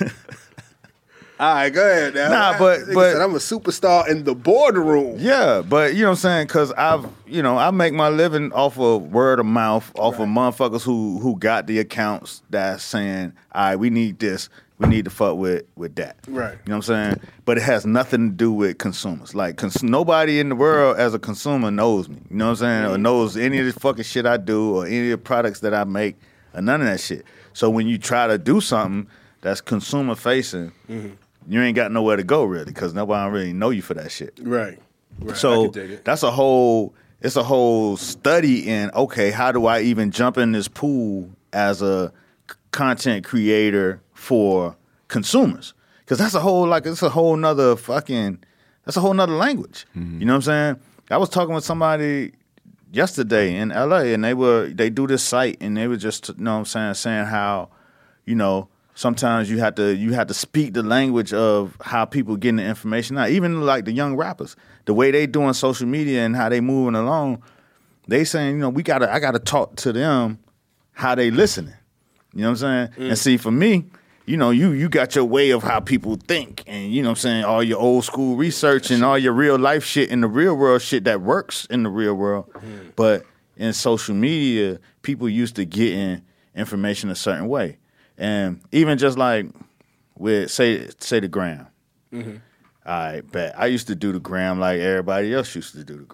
All right, go ahead now. Nah, but I, but said I'm a superstar in the boardroom. Yeah, but you know what I'm saying? Because I've you know I make my living off of word of mouth, off right. of motherfuckers who who got the accounts that's saying, all right, we need this, we need to fuck with with that. Right. You know what I'm saying? But it has nothing to do with consumers. Like cons- nobody in the world as a consumer knows me. You know what I'm saying? Mm-hmm. Or knows any of the fucking shit I do or any of the products that I make or none of that shit. So when you try to do something that's consumer facing. Mm-hmm. You ain't got nowhere to go really because nobody really know you for that shit. Right. right. So that's a whole. It's a whole study in okay, how do I even jump in this pool as a c- content creator for consumers? Because that's a whole like it's a whole nother fucking. That's a whole nother language. Mm-hmm. You know what I'm saying? I was talking with somebody yesterday in L A and they were they do this site and they were just you know what I'm saying saying how you know. Sometimes you have to you have to speak the language of how people getting the information out. Even like the young rappers, the way they doing social media and how they moving along, they saying, you know, we gotta I gotta talk to them how they listening. You know what I'm saying? Mm. And see, for me, you know, you you got your way of how people think, and you know what I'm saying, all your old school research and all your real life shit in the real world shit that works in the real world. Mm. But in social media, people used to getting information a certain way. And even just like with say say the gram, mm-hmm. all right, bet I used to do the gram like everybody else used to do the gram.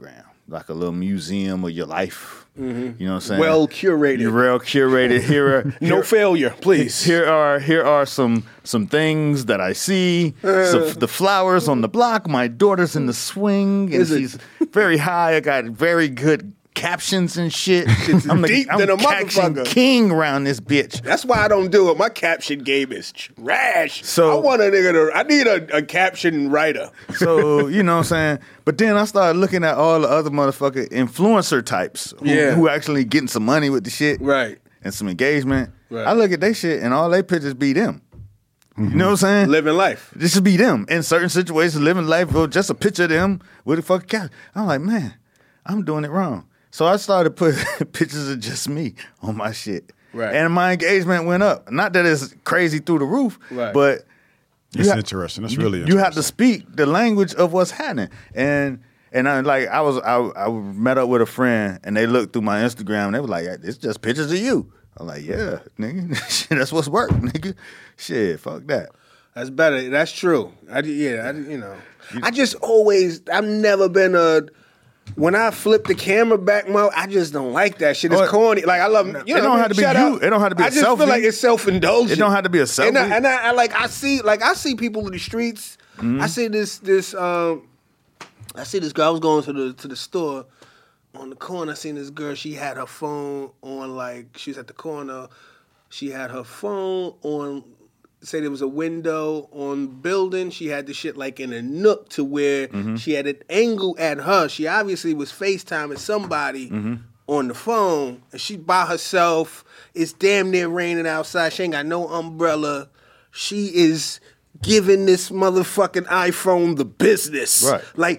like a little museum of your life. Mm-hmm. You know what I'm saying? Well curated. You're well curated. Here are no here, failure, please. Here are here are some some things that I see. Uh, so the flowers on the block. My daughter's in the swing, and Is it- she's very high. I got very good captions and shit. I'm the deep I'm than a caption motherfucker. king around this bitch. That's why I don't do it. My caption game is trash. So- I want a nigga to. I need a, a caption writer. So, you know what I'm saying? But then I started looking at all the other motherfucking influencer types who, Yeah. who actually getting some money with the shit. Right. And some engagement. Right. I look at they shit and all they pictures be them. You know what I'm saying? Living life. This should be them. In certain situations, living life, or just a picture of them with a fucking cap. I'm like, man, I'm doing it wrong. So I started putting pictures of just me on my shit. Right. And my engagement went up. Not that it's crazy through the roof, Right. but It's ha- interesting. That's you- really You have to interesting. speak the language of what's happening. And and I like I was I, I met up with a friend and they looked through my Instagram and they were like, it's just pictures of you. I'm like, yeah, nigga. Shit, that's what's work, nigga. Shit, fuck that. That's better. That's true. I yeah. I, you know. I just always. I've never been a. When I flip the camera back, mo, I just don't like that shit. It's Oh, corny. Like I love. You it know, don't what I have mean? to be Shout you. out. It don't have to be I a just selfie. feel like it's self indulgent. It don't have to be a selfie. And, I, and I, I like. I see. Like I see people in the streets. Mm-hmm. I see this. This. Um. I see this girl. I was going to the to the store. On the corner, I seen this girl. She had her phone on. Like she was at the corner. She had her phone on. Say there was a window on building. She had the shit like in a nook to where Mm-hmm. she had an angle at her. She obviously was FaceTiming somebody Mm-hmm. on the phone, and she by herself. It's damn near raining outside. She ain't got no umbrella. She is giving this motherfucking iPhone the business. Right. Like,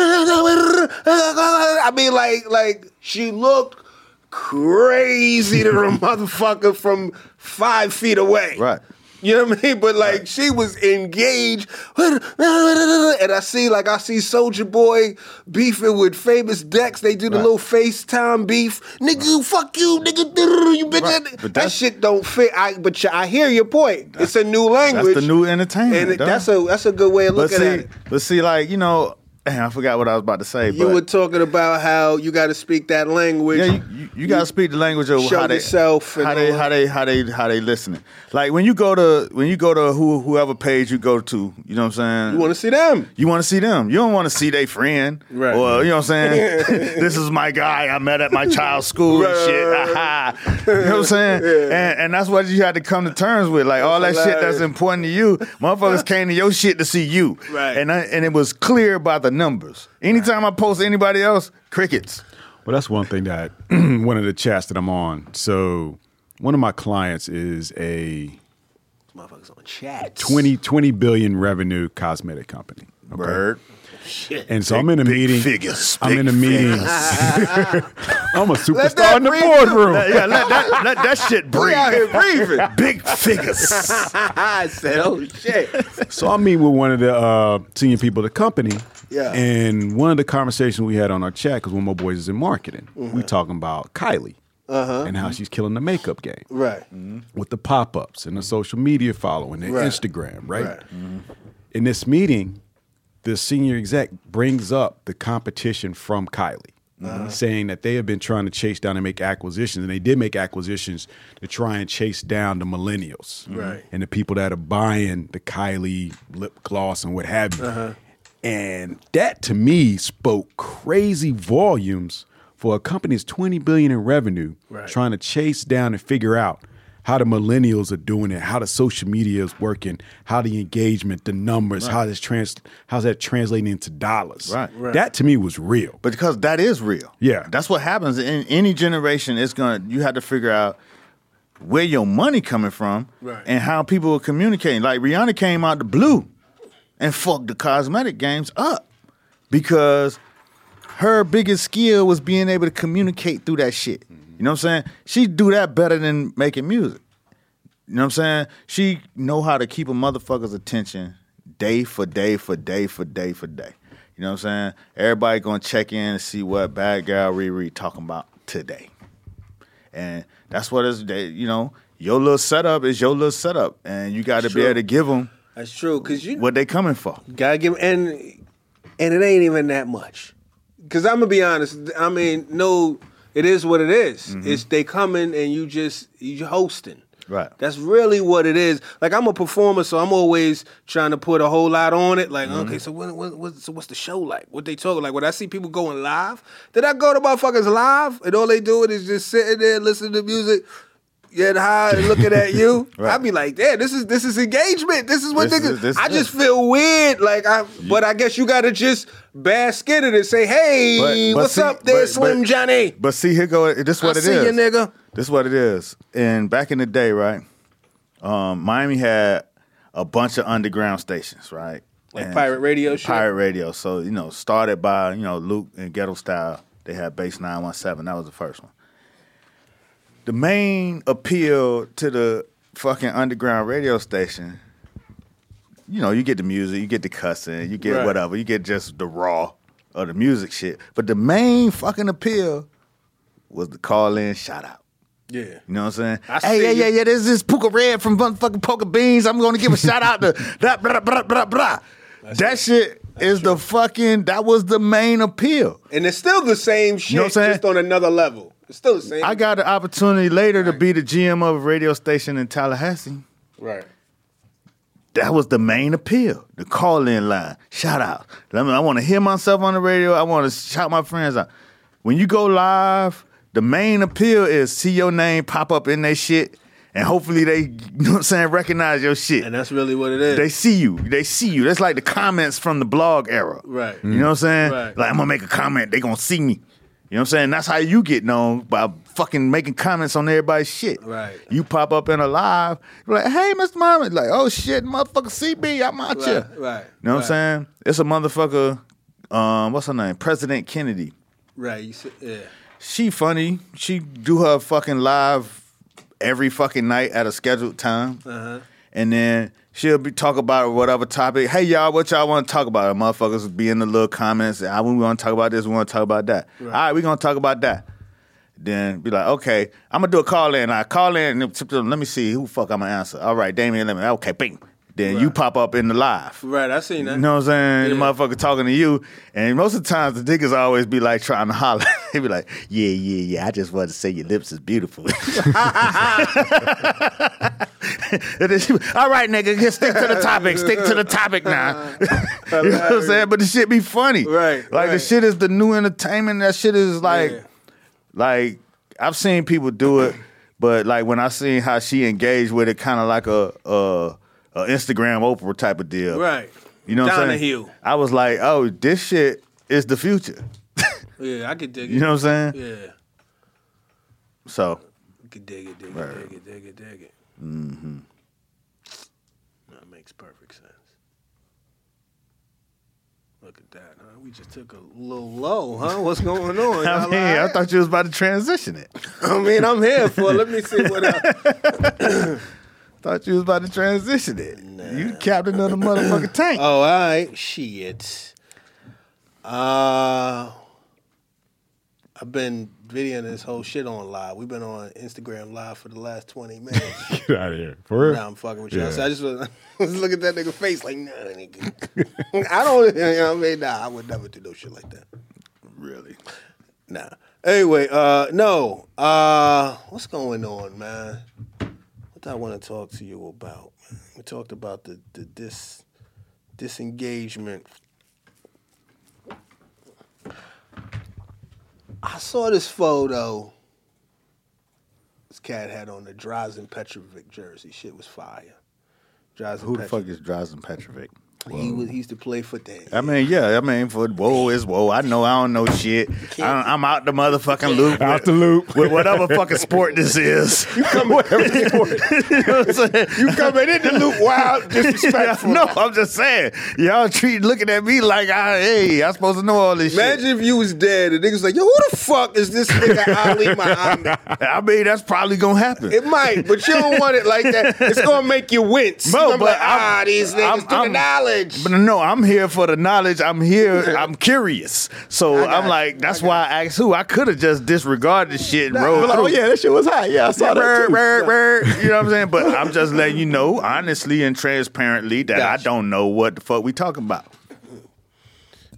I mean, like, like she looked crazy to the motherfucker from five feet away. Right. You know what I mean? But like she was engaged, and I see like I see Soulja Boy beefing with Famous Dex. They do the Right. little FaceTime beef. Nigga, fuck you, nigga, you bitch. Right. That, But that that's- shit don't fit. I but I hear your point. It's a new language. That's the new entertainment. and it- dog. that's a that's a good way of but looking see, at it. but see, like you know, damn, I forgot what I was about to say. You but were talking about how you got to speak that language. yeah, you, you, you gotta speak the language of Show how they, yourself and how they, all how they, how they, how they listening. Like when you go to when you go to who whoever page you go to, you know what I'm saying. You want to see them? You want to see them. You don't want to see their friend. Right. Or, you know what I'm saying? This is my guy I met at my child's school and shit. you know what I'm saying? And, and that's what you had to come to terms with. Like, all that That's shit that's hilarious. important to you, motherfuckers came to your shit to see you. Right. And, I, and it was clear by the numbers. Anytime I post anybody else, crickets. Well, that's one thing that one of the chats that I'm on. So one of my clients is a Motherfuckers on chat. twenty, twenty billion revenue cosmetic company. Okay? Bird. Shit. And so I'm in a Big meeting. figures. I'm Big in a meeting. I'm a that superstar in the breathe. boardroom. Yeah, let that, let that shit breathe. We out here breathing. Big figures. I said, oh shit. So I meet with one of the uh, senior people of the company. Yeah. And one of the conversations we had on our chat, because one of my boys is in marketing, we talking about Kylie and how she's killing the makeup game Right. with the pop-ups and the social media following and Right. Instagram, right? Right. In this meeting, the senior exec brings up the competition from Kylie. Saying that they have been trying to chase down and make acquisitions, and they did make acquisitions to try and chase down the millennials, Right. and the people that are buying the Kylie lip gloss and what have you. Uh-huh. And that to me spoke crazy volumes for a company that's twenty billion in revenue, Right. trying to chase down and figure out how the millennials are doing it, how the social media is working, how the engagement, the numbers, how this trans, how's that translating into dollars. Right. Right. That to me was real. But because that is real. Yeah. That's what happens in any generation. It's gonna you have to figure out where your money coming from Right. and how people are communicating. Like Rihanna came out the blue and fucked the cosmetic games up because her biggest skill was being able to communicate through that shit. You know what I'm saying? She do that better than making music. You know what I'm saying? She know how to keep a motherfucker's attention day for day for day for day for day. You know what I'm saying? Everybody gonna check in and see what Bad Gal Riri talking about today. And that's what is, they, you know, your little setup is your little setup. And you got to be True. able to give them That's true. Cause you what they coming for. gotta give and and it ain't even that much. because I'm gonna be honest. I mean, no, it is what it is. Mm-hmm. It's they coming and you just you hosting. Right. That's really what it is. Like I'm a performer, so I'm always trying to put a whole lot on it. Like, Mm-hmm. okay, so what, what, what, so what's the show like? What they talking like? When I see people going live, did I go to motherfuckers live and all they do is just sitting there listening to music, get high and looking at you? Right. I'd be like, damn, this is this is engagement. This is what This niggas. is- this I is just it. feel weird. Like I, but I guess you gotta just bask in it and say, hey, But- but what's see- up there, but- Slim but- Johnny? But see, here go. This is what I it see is. you, nigga. This is what it is. And back in the day, right? Um, Miami had a bunch of underground stations, right? Like And pirate radio shit? Pirate radio. So, you know, started by, you know, Luke and Ghetto Style. They had Base nine one seven. That was the first one. The main appeal to the fucking underground radio station, you know, you get the music, you get the cussing, you get Right. whatever. You get just the raw of the music shit. But the main fucking appeal was the call-in shout-out. Yeah. You know what I'm saying? I Hey, see yeah, you. yeah, yeah. This is Puka Red from fucking Poker Beans. I'm going to give a shout out to blah, blah, blah, blah, blah. That shit is the fucking, that was the main appeal. And it's still the same shit, know what I'm saying? just on another level. It's still the same. I got the opportunity later to be the G M of a radio station in Tallahassee. right. That was the main appeal, the call-in line. Shout out. I, mean, I want to hear myself on the radio. I want to shout my friends out. When you go live, the main appeal is see your name pop up in their shit, and hopefully they, you know what I'm saying, recognize your shit. And that's really what it is. They see you. They see you. That's like the comments from the blog era. Right. You know what I'm saying? Right. Like, I'm going to make a comment. They going to see me. You know what I'm saying? That's how you get known, by fucking making comments on everybody's shit. Right. You pop up in a live, you're like, hey, Mister Muhammad. Like, oh, shit, motherfucker C B, I'm out Right, here. right, You know what right. I'm saying? It's a motherfucker, um, what's her name? President Kennedy. Right. You see, yeah. She funny. She do her fucking live every fucking night at a scheduled time. Uh-huh. And then she'll be talk about whatever topic. Hey, y'all, what y'all want to talk about? Motherfuckers be in the little comments. Ah, we want to talk about this. We want to talk about that. All right, we going to talk about that. Then be like, okay, I'm going to do a call in. I call in. And let me see who the fuck I'm going to answer. All right, Damian Lemon. Okay, bing. Then you pop up in the live. Right. I seen that. You know what I'm saying? The Yeah. motherfucker talking to you. And most of the times, the niggas always be like trying to holler. They be like, yeah, yeah, yeah, I just wanted to say your lips is beautiful. And then she, all right, nigga, just stick to the topic. Stick to the topic now. You know what I'm saying? But the shit be funny. Right, Like, the right. shit is the new entertainment. That shit is like, Yeah. like, I've seen people do it. But, like, when I seen how she engaged with it, kind of like a, a, a Instagram Oprah type of deal. Right. You know what I'm Down saying? the hill. I was like, oh, this shit is the future. Yeah, I could dig it. You know what I'm saying? Yeah. So, I could dig it, dig it, Right. dig it, dig it, dig it. Mm-hmm. That makes perfect sense. Look at that, huh? We just took a little low, huh? What's going on? I Y'all mean, all I right? thought you was about to transition it. I mean, I'm here for it. Let me see what else. Thought you was about to transition it. You the captain of the motherfucking tank. Oh, all right. Shit. Uh, I've been videoing this whole shit on live. We've been on Instagram live for the last twenty minutes. Get out of here. For real? Nah, I'm fucking with you. Yeah. So I just was, was looking at that nigga face like, nah, nigga. I don't, you know what I mean? Nah, I would never do no shit like that. Really? Nah. Anyway, uh, no. Uh, what's going on, man? What do I want to talk to you about? Man? We talked about the, the dis, disengagement. I saw this photo. This cat had on the Drazen Petrovic jersey. Shit was fire. Drazen Who the Petrovic. fuck is Drazen Petrovic? He was. He used to play for the. I mean, yeah, I mean, for whoa is whoa. I know I don't know shit. I, I'm out the motherfucking loop. Out with, the loop. with whatever fucking sport this is. You come- whatever sport. You know what I'm saying? You coming in the loop wild, disrespectful. No, I'm just saying. Y'all treat looking at me like I hey, I'm supposed to know all this Imagine if you was dead and niggas like, yo, who the fuck is this nigga Ali Muhammad? shit. I mean, that's probably gonna happen. It might, but you don't want it like that. It's gonna make you wince. Bro, You're gonna be but like, ah, I'm- these niggas I'm- do the I'm- knowledge. But no, I'm here for the knowledge. I'm here. I'm curious. So got I'm you. like, that's I got why I asked who. I could have just disregarded the shit and rolled Like, through. oh, yeah, that shit was hot. Yeah, I saw that Brr, too. brr, brr. You know what I'm saying? But I'm just letting you know, honestly and transparently, that I Gotcha. don't know what the fuck we talking about.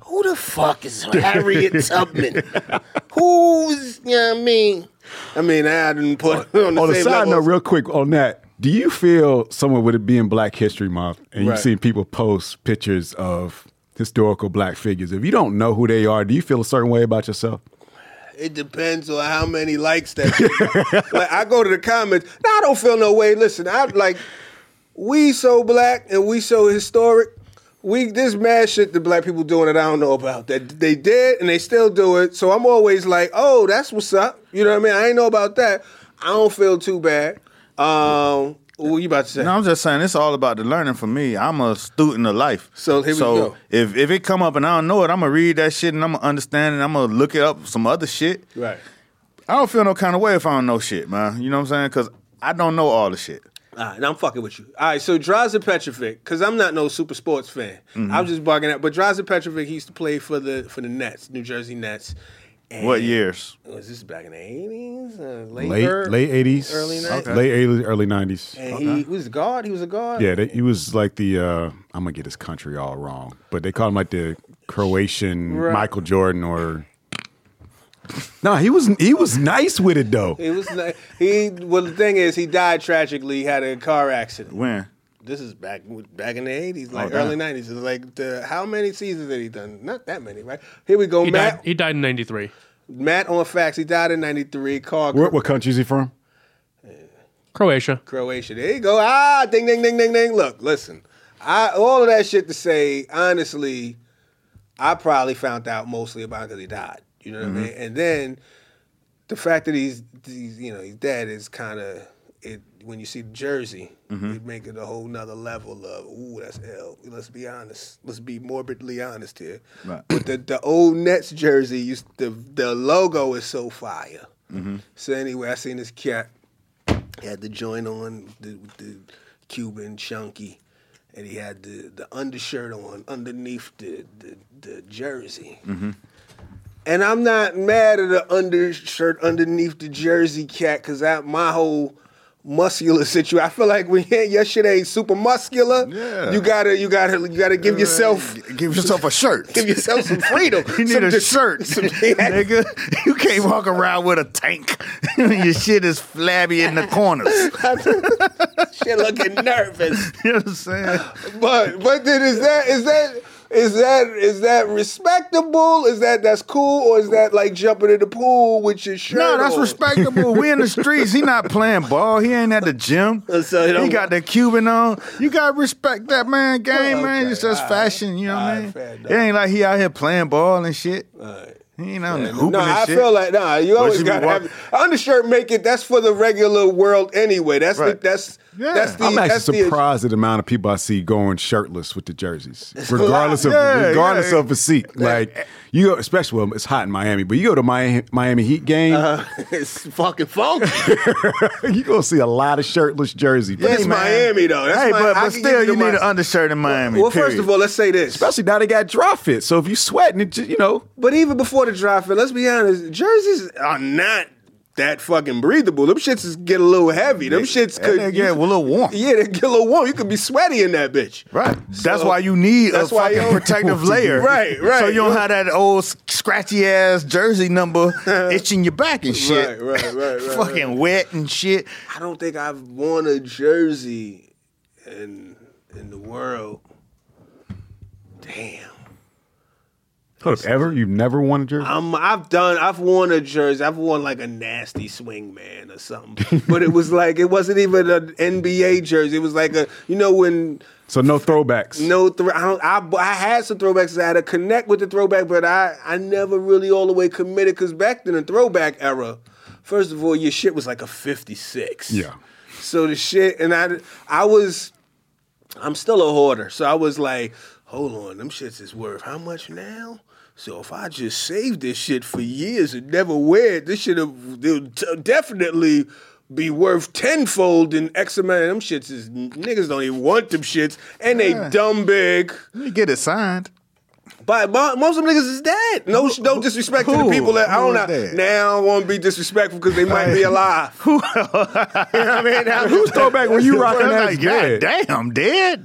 who the fuck is Harriet Tubman? Who's, you know what I mean? I mean, I didn't put it on the On a same side level. note, real quick on that, do you feel someone with it being Black History Month and Right. you've seen people post pictures of historical Black figures, if you don't know who they are, do you feel a certain way about yourself? It depends on how many likes that. Like I go to the comments. No, I don't feel no way. Listen, I like we so black and we so historic. We this mad shit that black people doing that I don't know about. That they did and they still do it. So I'm always like, oh, that's what's up. You know what I mean? I ain't know about that. I don't feel too bad. Um, what you about to say? No, I'm just saying it's all about the learning for me. I'm a student of life. So here we so go. if if it come up and I don't know it, I'm gonna read that shit and I'm gonna understand it. I'm gonna look it up some other shit. Right. I don't feel no kind of way if I don't know shit, man. You know what I'm saying? Because I don't know all the shit. All right, now I'm fucking with you. All right, so Draza Petrovic, because I'm not no super sports fan. Mm-hmm. I'm just bugging out. But Draza Petrovic, he used to play for the for the Nets, New Jersey Nets. And What years? Was this back in the eighties? Uh, late Late er- late eighties, early nineties. late eighties, early nineties. And he was a guard. He was a guard. Yeah, they, he was like the uh, I'm gonna get his country all wrong, but they call him like the Croatian Right. Michael Jordan or. No, he was he was nice with it though. He was. Like, he. Well, the thing is, he died tragically. He had a car accident. When? This is back back in the eighties, like Oh, early damn. nineties. It's like the how many seasons had he done? Not that many, right? Here we go, He Matt. died. He died in ninety-three. Matt on facts. He died in ninety-three. Car. Where, what country is he from? Croatia. Croatia. There you go. Ah, ding, ding, ding, ding, ding. Look, listen. I all of that shit to say, honestly, I probably found out mostly about it because he died. You know what I mean? And then the fact that he's, he's you know, he's dead is kind of it. When you see the jersey, it make it a whole nother level of ooh, that's L. Let's be honest. Let's be morbidly honest here. Right. But the the old Nets jersey, used, the the logo is so fire. So anyway, I seen this cat. He had the joint on, the, the Cuban chunky, and he had the, the undershirt on underneath the the, the jersey. And I'm not mad at the undershirt underneath the jersey cat because my whole muscular situation. I feel like when your shit ain't super muscular, Yeah. you gotta you gotta you gotta give yourself Give yourself a shirt. give yourself some freedom. You need Some a dis- shirt, some- nigga. You can't walk around with a tank. Your shit is flabby in the corners. Shit looking nervous. You know what I'm saying? But but then is that is that is that is that respectable? Is that that's cool, or is that like jumping in the pool with your shirt? No, that's on? respectable. We in the streets. He not playing ball. He ain't at the gym. So he don't- he got the Cuban on. You gotta respect that man game, Oh, man. okay. It's just All right. fashion. You know what All I right, mean? fair It enough. ain't like he out here playing ball and shit. Alright. He ain't out there No, hooping no, and I shit. feel like nah. You always you be got to walk- have undershirt. Make it. That's for the regular world anyway. That's Right. the, that's Yeah. that's the I'm that's actually the, surprised at the amount of people I see going shirtless with the jerseys, regardless of Yeah, regardless yeah. of physique. Like you go, especially well, it's hot in Miami, but you go to Miami, Miami Heat game, Uh, it's fucking funky. you gonna see a lot of shirtless jersey. But it's man. Miami though. That's Hey, my, but, I but can still, give you the need Mi- an undershirt in Miami. Well, first period. of all, let's say this. Especially now they got dry fit. So if you sweating, it just, you know. But even before the dry fit, let's be honest, jerseys are not that fucking breathable. Them shits is get a little heavy. Them shits That could nigga get a little warm. Yeah, they get a little warm. You could be sweaty in that bitch. Right. that's So- why you need a that's why fucking you- protective layer. Right, right. So you don't You- have that old scratchy ass jersey number itching your back and shit. Right, right, right, right, fucking right. wet and shit. I don't think I've worn a jersey in in the world. Damn. Hold up, ever? You've never won a jersey? Um, I've done. I've worn a jersey. I've worn like a nasty swing man or something. But it was like it wasn't even an N B A jersey. It was like a you know when So no throwbacks. no thro- I don't. I, I had some throwbacks. I had to connect with the throwback, but I I never really all the way committed because back in the throwback era, first of all, your shit was like a fifty-six. Yeah. So the shit, and I I was, I'm still a hoarder. So I was like, hold on, them shits is worth how much now? So if I just save this shit for years and never wear it, this shit will definitely be worth tenfold in X amount. Them shits is niggas don't even want them shits, and they dumb big. You get it signed. But mo- most of them niggas is dead. No, no disrespect to the who? people that I Who don't is know. dead? Now I want to be disrespectful because they might be alive. you know what I mean? Now, Who's throwback when you rocking that? Like, God damn, dead.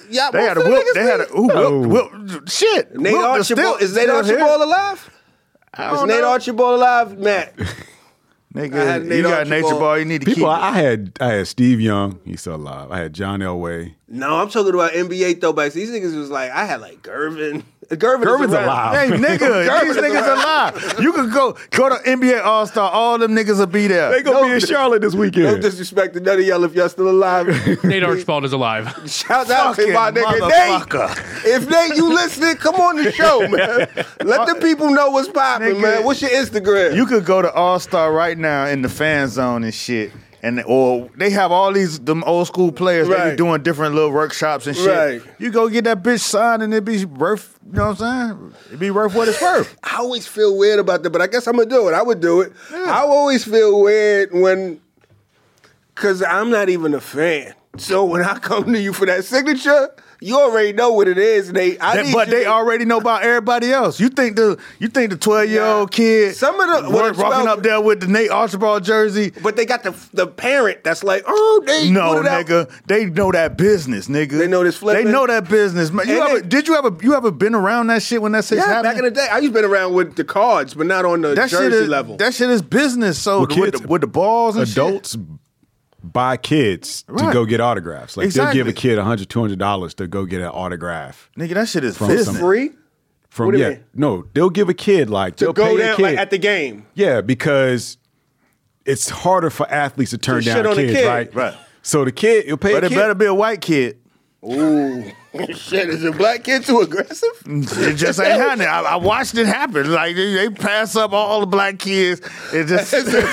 Yeah, They most had a of the whoop. niggas They had a did. who Oh. whoop, whoop, shit. Nate Whoop is Archibald still- is Nate still here. Archibald alive? I Is don't Nate know. Archibald alive, Matt? Nigga, I had you Nate got nature Archibald. ball. You need to People, keep. I, I had I had Steve Young. He's still alive. I had John Elway. No, I'm talking about N B A throwbacks. These niggas was like, I had like Gervin. Gervin Gervin's is around. alive. Hey, nigga, Gervin these is niggas around. alive. You could go go to N B A All Star. All them niggas will be there. They gonna No, be in th- Charlotte this No weekend. disrespect to none of y'all if y'all still alive. Nate Archibald is alive. Shout out to Fucking my nigga motherfucker. Nate. If Nate, you listening, come on the show, man. Let the people know what's popping, Nigga, man. What's your Instagram? You could go to All Star right now in the fan zone and shit. And or they have all these them old school players. They Right. be doing different little workshops and shit. Right. You go get that bitch signed and it be worth. You know what I'm saying? It be worth what it's worth. I always feel weird about that, but I guess I'm gonna do it. I would do it. I always feel weird when, cause I'm not even a fan. So when I come to you for that signature, you already know what it is. And they, I That- need but you they to- already know about everybody else. You think the you think the twelve year old Nah. kid Some of the- wa- well, walking twelve up there with the Nate Archibald jersey. But they got the the parent that's like, oh, they No, put it out. nigga, they know that business, nigga. They know this flipping? They know that business, man. You And ever, they- did you ever you ever been around that shit when that shit's Yeah, happening? back in the day, I used to been around with the cards, but not on the that jersey shit is level. that shit is business. So Well, with, kids- the, with the balls and Adults buy kids Right. to go get autographs. Like Exactly. they'll give a kid one hundred, two hundred dollars to go get an autograph. shit, nigga, that shit is From business. some- free From What do you yeah, mean? no, they'll give a kid like to they'll go pay a down kid. like, at the game. Yeah, because it's harder for athletes to turn To shit down on the kids, kid. right? Right. So the kid, you'll pay But a it kid. better be a white kid. Ooh, shit! Is a black kid too aggressive? It just ain't happening. I, I watched it happen. Like they, they pass up all the black kids. It just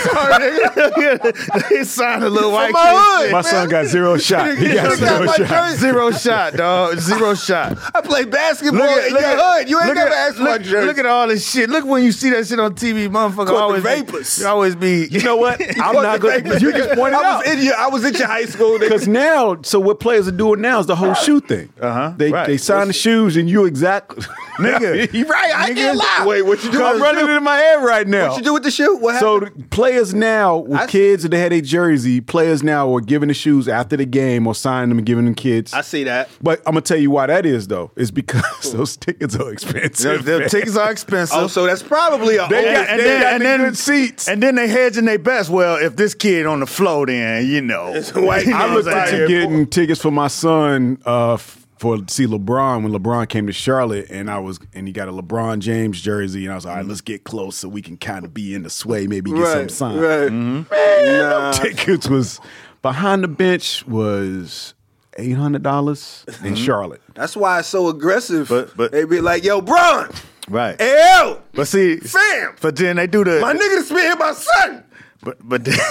they signed a little white my kid. hood. My son got zero shot. He got Look at zero my shot. jersey. Zero shot, dog. Zero shot. I play basketball Look at, in look your at, hood. You ain't look never at, asked for my look, jersey. look at all this shit. Look when you see that shit on T V, motherfucker. Caught the Always vapors. Be, you always be. You know what? I'm not going to. You just pointed I was out. in your, I was at your high school. Because now, so what players are doing now is the whole shoe thing. Uh-huh, They right. they sign the shoes and you exactly. Nigga. you right. I Nigga. can't lie. Wait, what you do? I'm with the running shoe? it in my head right now. What you do with the shoe? What So happened? the players now with I- kids and they had a jersey, players now are giving the shoes after the game or signing them and giving them kids. I see that. But I'm gonna tell you why that is though. It's because those tickets are expensive. The, the man. tickets are expensive. Oh, so that's probably a. They old- got- and they then, got and the then good seats. and then they hedging their best. Well, if this kid on the floor, then you know. It's a white- You know I I what looked I'm saying? into getting tickets for my son uh, f- for to see LeBron when LeBron came to Charlotte, and I was and he got a LeBron James jersey, and I was like, all right, let's get close so we can kind of be in the sway, maybe get right, some sign. right. Man, Nah. tickets was behind the bench was eight hundred dollars in Charlotte. That's why it's so aggressive. But- but- they be like, "Yo, Bron, Right. L, But see, fam, but then they do the. my nigga just been here, my son. but but then,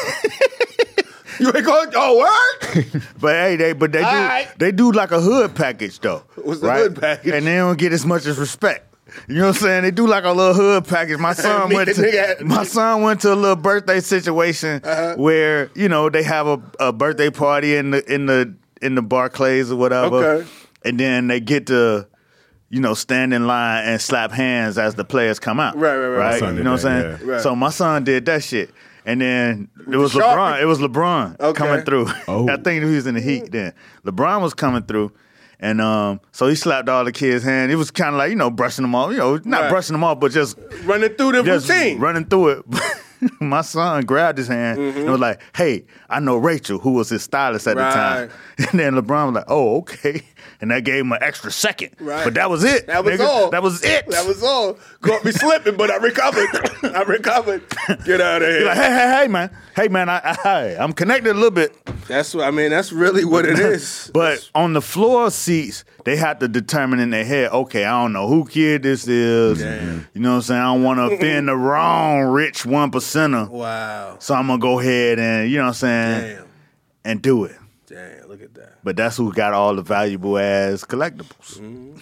You ain't going? Oh, what? but hey, they but they do Alright. they do like a hood package though. What's the right? hood package? And they don't get as much as respect. You know what I'm saying? They do like a little hood package. My son Meet went the to nigga at- my son went to a little birthday situation Uh-huh. where you know they have a, a birthday party in the in the in the Barclays or whatever, Okay. and then they get to you know stand in line and slap hands as the players come out. Right, right, right. My right. son You did know what I'm that, saying? yeah. Right. So my son did that shit. And then it was the LeBron. Sharpie? It was LeBron Okay. coming through. Oh. I think he was in the Heat then. LeBron was coming through. And um, so he slapped all the kids' hand. It was kind of like, you know, brushing them off. You know, not Right. brushing them off, but just, Running through the just routine. running through it. My son grabbed his hand Mm-hmm. and was like, hey, I know Rachel, who was his stylist at Right. the time. And then LeBron was like, oh, okay. And that gave him an extra second. Right. But that was it. That was nigga. all. That was it. That was all. Caught me slipping, but I recovered. I recovered. Get out of He's here. like, hey, hey, hey, man. Hey, man, I, I, I'm connected a little bit. That's what I mean. That's really what it is. But on the floor seats, they have to determine in their head, okay, I don't know who kid this is. Damn. You know what I'm saying? I don't want to offend the wrong rich one percenter. Wow. So I'm going to go ahead and, you know what I'm saying, Damn. and do it. Damn. Look at that. But that's who got all the valuable ass collectibles. Mm-hmm.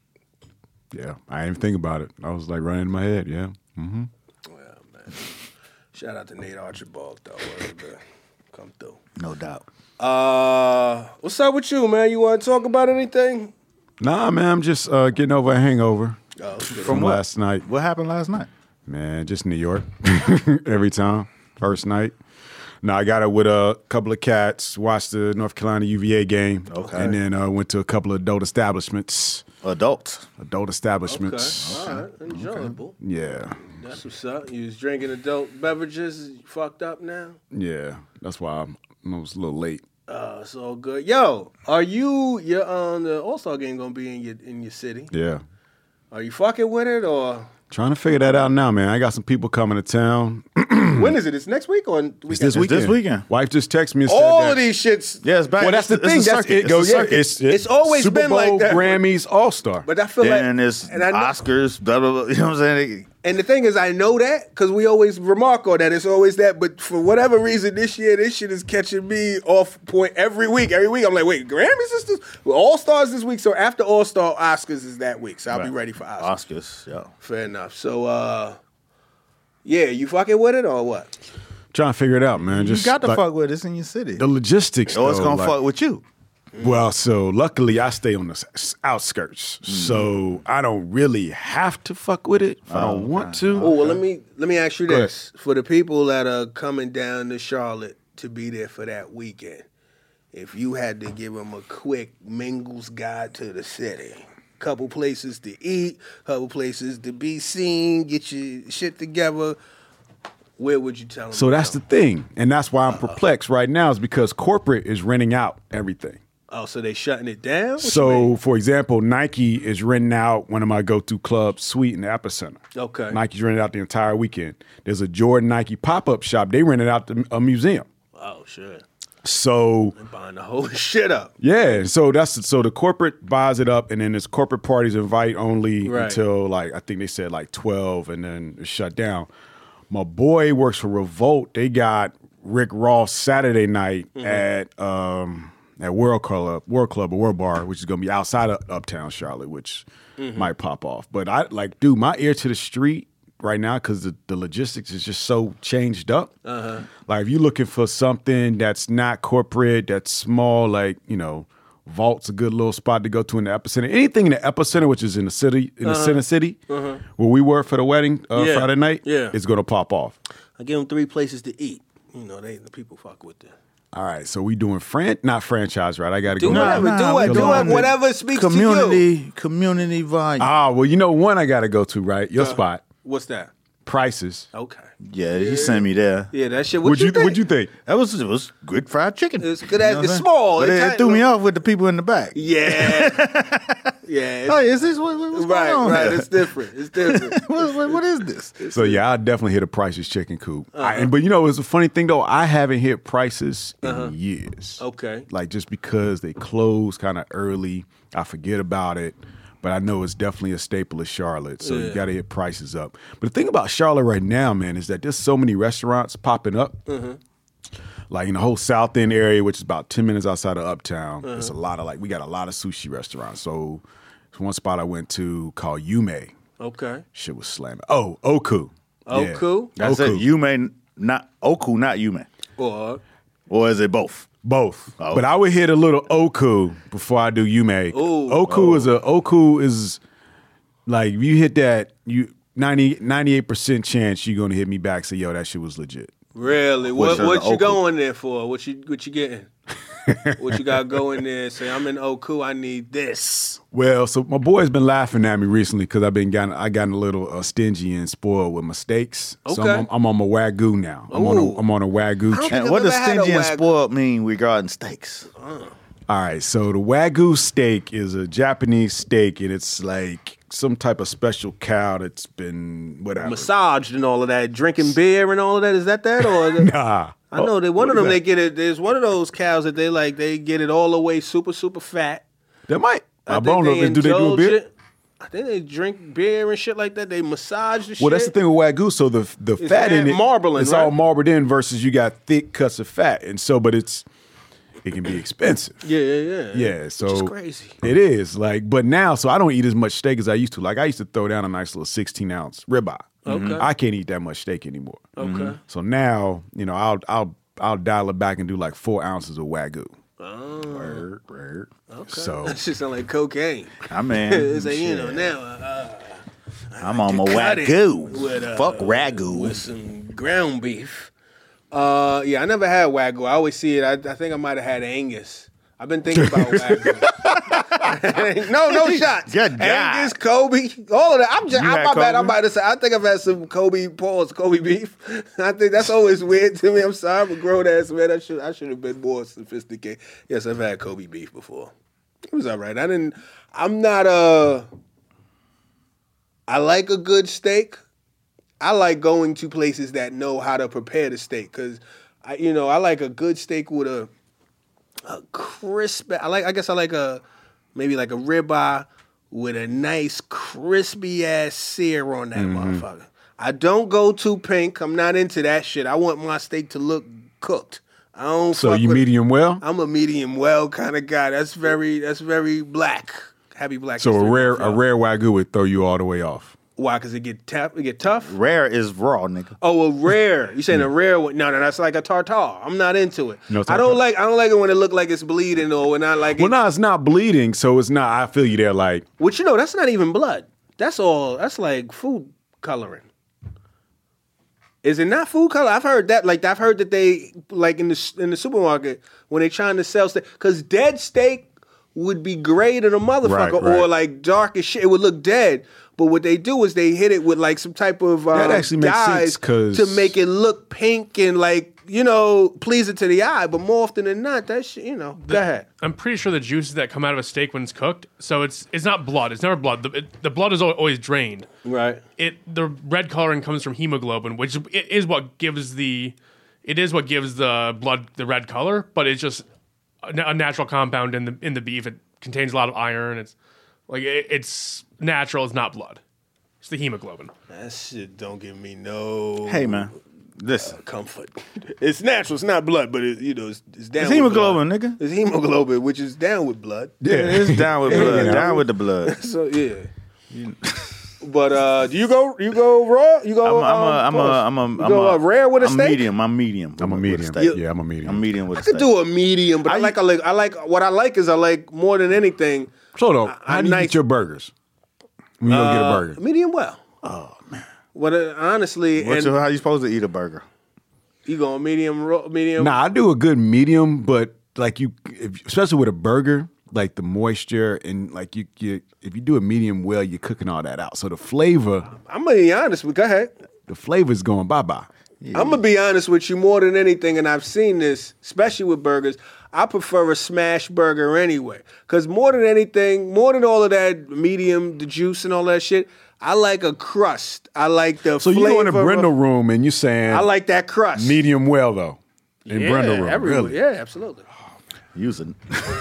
Yeah, I didn't even think about it. I was like running in my head. Yeah. Mm-hmm. Well, man. Shout out to Nate Archibald, though. Word to come through. No doubt. Uh, what's up with you, man? You want to talk about anything? Nah, man, I'm just uh, getting over a hangover Oh, from what? last night. What happened last night? Man, just New York every time. First night. No, I got it with a couple of cats. Watched the North Carolina U V A game. Okay. And then uh, went to a couple of adult establishments. Adults. Adult establishments. Okay, all right, enjoyable. Yeah. That's what's up. You was drinking adult beverages. You fucked up now. Yeah. That's why I'm, I was a little late. Uh, it's all good. Yo, are you? You're on the All Star game. Gonna be in your in your city. Yeah. Are you fucking with it or? Trying to figure that out now, man. I got some people coming to town. When is it? It's next week or weekend? It's this It's this weekend. Wife just texted me and said All that. of these shits. Yeah, it's back. Well, that's the it's, thing. It's a That's circuit. it. Go, It's a yeah. circuit. It's, It's always Super been Bowl, like that. Grammys, All Star. But I feel like, Then it's and I know, Oscars, blah, blah, blah. You know what I'm saying? and the thing is, I know that because we always remark on that. It's always that. But for whatever reason, this year, this shit is catching me off point every week. Every week, I'm like, wait, Grammys is this? Well, All Stars this week. So after All Star, Oscars is that week. So I'll be Right. ready for Oscars. Oscars, yeah. Fair enough. So, uh, yeah, you fucking with it or what? Trying to figure it out, man. You Just got to like, fuck with it. It's in your city. the logistics. Or it's though, going to like- fuck with you. Well, so luckily I stay on the s- outskirts, Mm-hmm. so I don't really have to fuck with it if I don't want to. Oh well, let me let me ask you Go this: for the people that are coming down to Charlotte to be there for that weekend, if you had to give them a quick Mingles guide to the city, couple places to eat, couple places to be seen, get your shit together, where would you tell them? So to that's go? the thing, and that's why I'm perplexed right now is because corporate is renting out everything. Oh, so they shutting it down? What you So, mean? for example, Nike is renting out one of my go-to clubs, Sweet in the Epicenter. Okay. Nike's renting out the entire weekend. There's a Jordan Nike pop-up shop. They rented out the, a museum. Oh shit, So, I'm buying the whole shit up. yeah, so that's so the corporate buys it up, and then there's corporate parties invite only Right. until like I think they said like twelve, and then it's shut down. My boy works for Revolt. They got Rick Ross Saturday night Mm-hmm. at um, at World Club, World Club or World Bar, which is gonna be outside of Uptown Charlotte, which Mm-hmm. might pop off. But I like, dude, my ear to the street right now because the, the logistics is just so changed up. Uh-huh. Like if you're looking for something that's not corporate, that's small, like you know. Vault's a good little spot to go to in the epicenter. Anything in the epicenter, which is in the city, in the center city, where we were for the wedding uh, Yeah. Friday night, Yeah. is going to pop off. I give them three places to eat. You know, they the people fuck with that. All right, so we doing fran not franchise, right? I got to Do go. whatever, do we it, do doing it, whatever speaks to you. community, community volume. Ah, well, you know one I got to go to, right? Your spot, What's that? Prices. Okay. yeah, he sent me there. Yeah, that shit. What What'd you, you think? What'd you think? That was it was good fried chicken. It's good You as- know it's what I'm small, saying? But it's it, tight- it threw me off with the people in the back. Yeah. yeah. Oh, It's, is this what, what's right, going on? right. here? It's different. It's different. what, what, what is this? So yeah, I definitely hit a Prices chicken coop. Uh-huh. I, and, but you know, it's a funny thing though. I haven't hit Prices in years. Okay. Like just because they close kind of early, I forget about it. But I know it's definitely a staple of Charlotte, so Yeah. you got to hit prices up. But the thing about Charlotte right now, man, is that there's so many restaurants popping up. Mm-hmm. Like in the whole South End area, which is about ten minutes outside of Uptown, Uh-huh. there's a lot of like we got a lot of sushi restaurants. So there's one spot I went to called Yume. Okay. Shit was slamming. Oh, Oku. Yeah. Oku? That's Oku. it. You may not Oku, not you may. Or Or is it both? Both. Oh. But I would hit a little Oku before I do Yume. Ooh. Oku is a Oku is like if you hit that, you ninety, ninety-eight percent chance you're gonna hit me back, say, yo, that shit was legit. really, What's what your what you Oku? going there for? What you what you getting? What you got going there? Say I'm in Oku. I need this. Well, so my boy's been laughing at me recently because I've been gotten I gotten a little uh, stingy and spoiled with my steaks. So Okay. I'm, I'm on my Wagyu now. I'm on Ooh. a I'm on a Wagyu. I don't Tra- And I've what does never had a stingy and Wagyu. spoiled mean regarding steaks? All right, so the Wagyu steak is a Japanese steak, and it's like some type of special cow that's been whatever. Massaged and all of that, drinking beer and all of that. Is that that or? Is it- Nah. I know Oh, that one of what them is they that? get it. There's one of those cows that they like. They get it all the way super super fat. That might. I, think don't know. they Do they do a indulge beer? it. I think they drink beer and shit like that. They massage the shit. Well, that's the thing with Wagyu. So the the It's fat in that it, marbling, it's right? all marbled in versus you got thick cuts of fat, and so but it's it can be expensive. Yeah, yeah, yeah. Yeah, so Which is crazy. It is like, but now, so I don't eat as much steak as I used to. Like I used to throw down a nice little sixteen ounce ribeye. Okay. I can't eat that much steak anymore. Okay. So now, you know, I'll I'll I'll dial it back and do like four ounces of Wagyu. Oh, Word, word. okay. So That shit sound like cocaine. I mean, It's like, you know, shit. now uh, I'm on my cut it Wagyu. with, uh, Fuck Ragu. with some ground beef. Uh, yeah, I never had Wagyu. I always see it. I, I think I might have had Angus. I've been thinking about Wagyu. no, no shots. Good God. Angus, Kobe, all of that. I'm just, You I'm had my bad. Kobe? I'm about to say. I think I've had some Kobe pause, Kobe beef. I think that's always weird to me. I'm sorry, I'm a grown ass man. I should, I should have been more sophisticated. Yes, I've had Kobe beef before. It was all right. I didn't. I'm not a. I like a good steak. I like going to places that know how to prepare the steak because, I, you know, I like a good steak with a, a crisp. I like. I guess I like a maybe like a ribeye with a nice crispy ass sear on that Mm-hmm. motherfucker. I don't go too pink. I'm not into that shit. I want my steak to look cooked. I don't. So fuck you with- medium well? I'm a medium well kind of guy. That's very. That's very black. Heavy black. So a history. rare a rare Wagyu would throw you all the way off. Why? Because it get tough. It get tough. Rare is raw, nigga. Oh, a rare. You saying a rare one? No, no, that's like a tartar. I'm not into it. No I tartare. don't like. I don't like it when it look like it's bleeding or when I like Well, it. no, it's not bleeding, so it's not. I feel you there. Like Which you know, that's not even blood. That's all. That's like food coloring. Is it not food color? I've heard that. Like I've heard that they like in the in the supermarket when they trying to sell steak because dead steak would be gray to the motherfucker Right, right. or like dark as shit. It would look dead. But what they do is they hit it with like some type of uh, That actually makes dyes sense, 'cause- to make it look pink and like you know pleasing to the eye. But more often than not, that shit, you know. Go ahead. I'm pretty sure the juices that come out of a steak when it's cooked, so it's it's not blood. It's never blood. The, it, the blood is al- always drained. Right. It the red coloring comes from hemoglobin, which i- is what gives the it is what gives the blood the red color. But it's just a, na- a natural compound in the in the beef. It contains a lot of iron. It's like it, it's natural. It's not blood. It's the hemoglobin. That shit don't give me no. Hey, man. Listen. Comfort. It's natural. It's not blood, but it, you know, it's, it's down. It's with hemoglobin, blood. nigga. It's hemoglobin, which is down with blood. Yeah, it's down with blood. you know. Down with the blood. So yeah. But uh, do you go? You go raw? You go? I'm a, I'm a, um, I'm a, I'm you a, go, I'm uh, rare with a I'm steak? medium. I'm medium. I'm a with- with medium. steak. Yeah, I'm a medium. I'm medium with I a could steak. do a medium, but I, I- like. I like. I like. What I like is I like more than anything. So though, I- how I do you nice- eat your burgers? When you go get a Uh, burger, medium well. Oh man. What uh, honestly, What's and your, how you supposed to eat a burger? you going medium raw, medium? nah, I do a good medium, but like you, if, especially with a burger, like the moisture and like you, you, if you do a medium well, you're cooking all that out. So the flavor, I'm gonna be honest with. Go ahead. the flavor's going bye bye. I'm gonna be honest with you more than anything, and I've seen this, especially with burgers. I prefer a smash burger anyway, because more than anything, more than all of that medium, the juice and all that shit, I like a crust. I like the So you flavor. go in the of- Brindle room and you saying I like that crust. medium well though in yeah, Brindle room, everywhere. really? Yeah, absolutely. Using.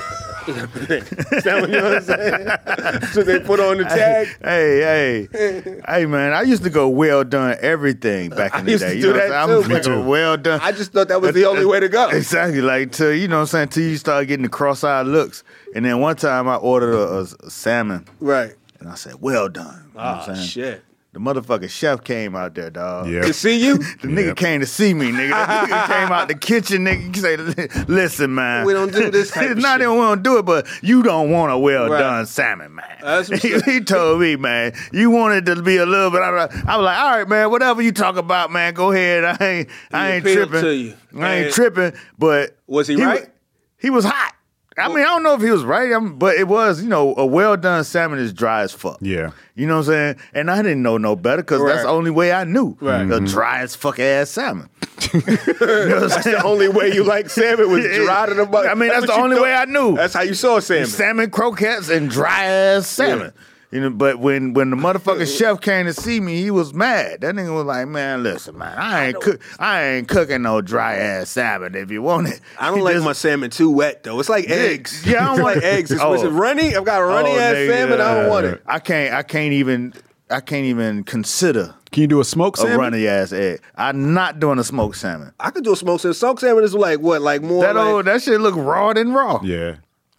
Is that what you know what I'm saying? So they put on the tag. Hey, hey, hey, man! I used to go well done everything back in I the used to day. You do know what that I'm too, saying? I'm but- like a well done. I just thought that was the only way to go. Exactly, like till you know what I'm saying. Till you start getting the cross-eyed looks, and then one time I ordered a, a salmon, Right. and I said, "Well done." You know what Oh I'm saying? shit. The motherfucking chef came out there, dog. Yeah. To see you? The nigga came to see me, nigga. That nigga came out the kitchen, nigga. He say, "Listen, man, We don't do this type of Not shit." that we don't do it, but you don't want a well Right. done salmon, man." That's what's he, up. he told me, man, you wanted to be a little bit. I was like, I was like, all right, man, whatever you talk about, man, go ahead. I ain't, I He ain't appealed tripping. to you. I ain't Man. tripping. But Was he wa- right? He was hot. I mean, I don't know if he was right, I'm- but it was, you know, a well done salmon is dry as fuck. Yeah. You know what I'm saying? And I didn't know no better because that's Right. the only way I knew. Right. The dry as fuck ass salmon. You know what I'm That's saying? the only way you like salmon was dry to the mother. I mean, that's, what the you only thought- way I knew. That's how you saw salmon. Salmon croquettes and dry ass salmon. You know, but when when the motherfucking chef came to see me, he was mad. That nigga was like, "Man, listen, man, I ain't cook, I ain't cooking no dry ass salmon. If you want it, I don't He like just- my salmon too wet though. It's like eggs. Yeah, I don't It's want like eggs. It's, Oh. it's runny. I've got a runny Oh, ass nigga, salmon. I don't want it. I can't. I can't even. I can't even consider Can you do a smoked a salmon? runny ass egg. I'm not doing a smoked salmon. I could do a smoked salmon. Smoked salmon is like what? Like more. That like, old that shit look raw than raw. Yeah.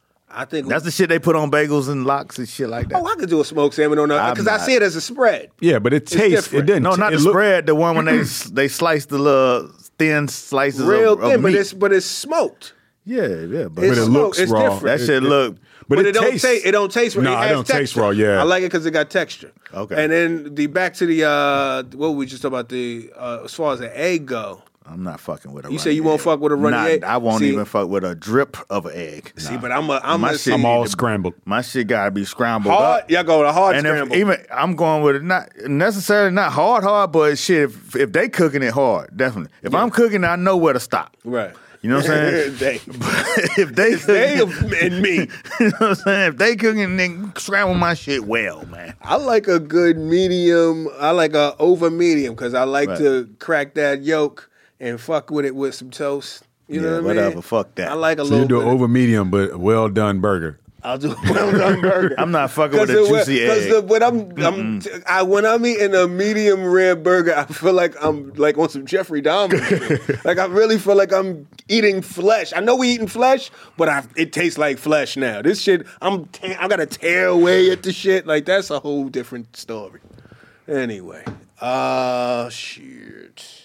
I think. That's the shit they put on bagels and lox and shit like that. oh, I could do a smoked salmon on that I'm because I not. see it as a spread. Yeah, but it tastes. different. It didn't. No, not it the look- spread. The one when they they slice the little thin slices Real of, of thin, but meat. it's but it's smoked. yeah, yeah, but It's it smoked. looks it's raw. different. that shit look. But, But, it, it, don't tastes. taste. It don't taste. No, it it has don't taste texture. raw. Yeah. I like it because it got texture. Okay. And then the back to the uh, what we just talked about the uh, as far as the egg go. I'm not fucking with a You runny say you won't egg. fuck with a runny Not- egg? I won't See- even fuck with a drip of an egg. See, but I'm a, I'm My a shit I'm need all to- scrambled. My shit gotta be scrambled hard. up. Y'all go with a hard And if, scramble. even I'm going with it, not necessarily not hard, hard, but shit, if, if they cooking it hard, definitely. If I'm cooking, I know where to stop. right. You know what I'm saying? they, if they they cooking, and me. you know what I'm saying? If they cooking, then scramble my shit well, man. I like a good medium. I like a over medium because I like Right. to crack that yolk and fuck with it with some toast. You know Yeah, what I whatever, mean? fuck that. I like a So little you do bit. an over medium, but well done burger. I'll do a well done burger. I'm not fucking with a Cause juicy it- Cause egg. the, when I'm, I'm t- I, when I'm eating a medium rare burger, I feel like I'm like on some Jeffrey Dahmer shit. Like I really feel like I'm eating flesh. I know we eating flesh, but I, it tastes like flesh now. This shit, I'm te- I gotta tear away at the shit. Like that's a whole different story. Anyway, uh, shit.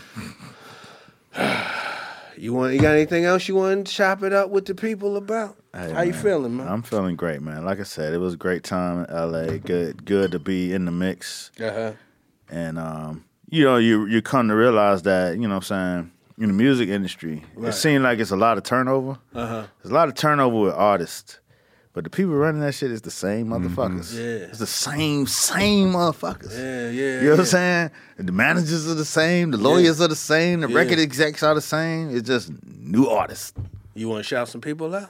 You want? You got anything else you want to chop it up with the people about? Hey, How you man, feeling, man? I'm feeling great, man. Like I said, it was a great time in L A. Good, good to be in the mix. Uh-huh. And um, you know, you you come to realize that, you know what I'm saying, in the music industry, Right. it seems like it's a lot of turnover. Uh-huh. There's a lot of turnover with artists. But the people running that shit is the same motherfuckers. Yeah. It's the same, same motherfuckers. Yeah, yeah. You know what yeah. I'm saying? The managers are the same, the lawyers are the same, the Yeah. record execs are the same. It's just new artists. You want to shout some people out?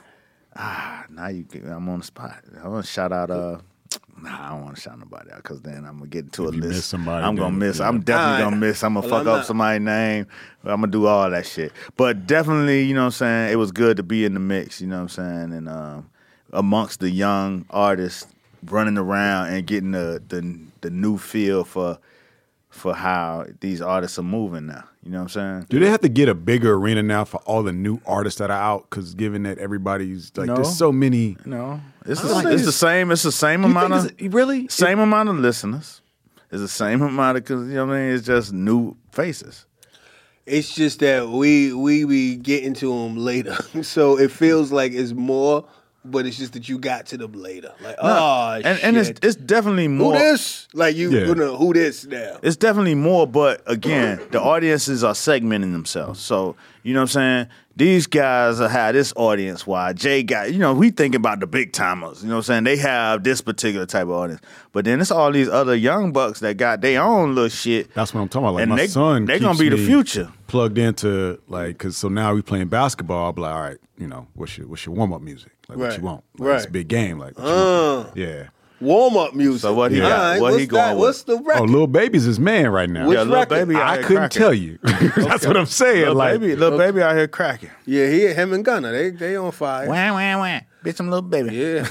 Ah, now you get, I'm on the spot. I want to shout out. Uh, nah, I don't want to shout nobody out because then I'm gonna get into a you list. miss somebody, I'm gonna then, miss. yeah. I'm definitely Alright. gonna miss. I'm gonna Well, fuck I'm up not- somebody's name. I'm gonna do all that shit. But definitely, you know what I'm saying. It was good to be in the mix. You know what I'm saying, and um, amongst the young artists running around and getting the the, the new feel for for how these artists are moving now. You know what I'm saying? Do they have to get a bigger arena now for all the new artists that are out? Because given that everybody's like, No. there's so many. No, it's I the, think it's the it's- same. It's the same You amount think of it's- really? same amount of listeners. It's the same amount of, because you know what I mean. It's just new faces. It's just that we we be getting to them later, so it feels like it's more. But it's just that you got to them later. Like, oh and shit. and it's it's definitely who more. this? Like you, Yeah. you know, who this now? It's definitely more, but again, the audiences are segmenting themselves. So, you know what I'm saying? These guys have this audience, while Jay got, you know, we thinking about the big timers. You know what I'm saying? They have this particular type of audience. But then it's all these other young bucks that got their own little shit. That's what I'm talking about. Like And my they- son, they gonna keeps be the me future. Plugged into like, cause so now we playing basketball. I'll be like, all right, you know, what's your what's your warm up music? Like, Right. what you want? Like, Right. It's a big game. Like, what you Uh, want? Yeah. Warm up music. So what he All got? right, What what's he going that? with? What's the record? Oh, Lil Baby's his man right now. Which Yeah, Lil record? Baby out I here couldn't cracking. tell you. That's what I'm saying. Little like, baby, little baby out here cracking. Yeah, he him and Gunna. They they on fire. Wah, wah, wah. Bitch, I'm little baby. Yeah.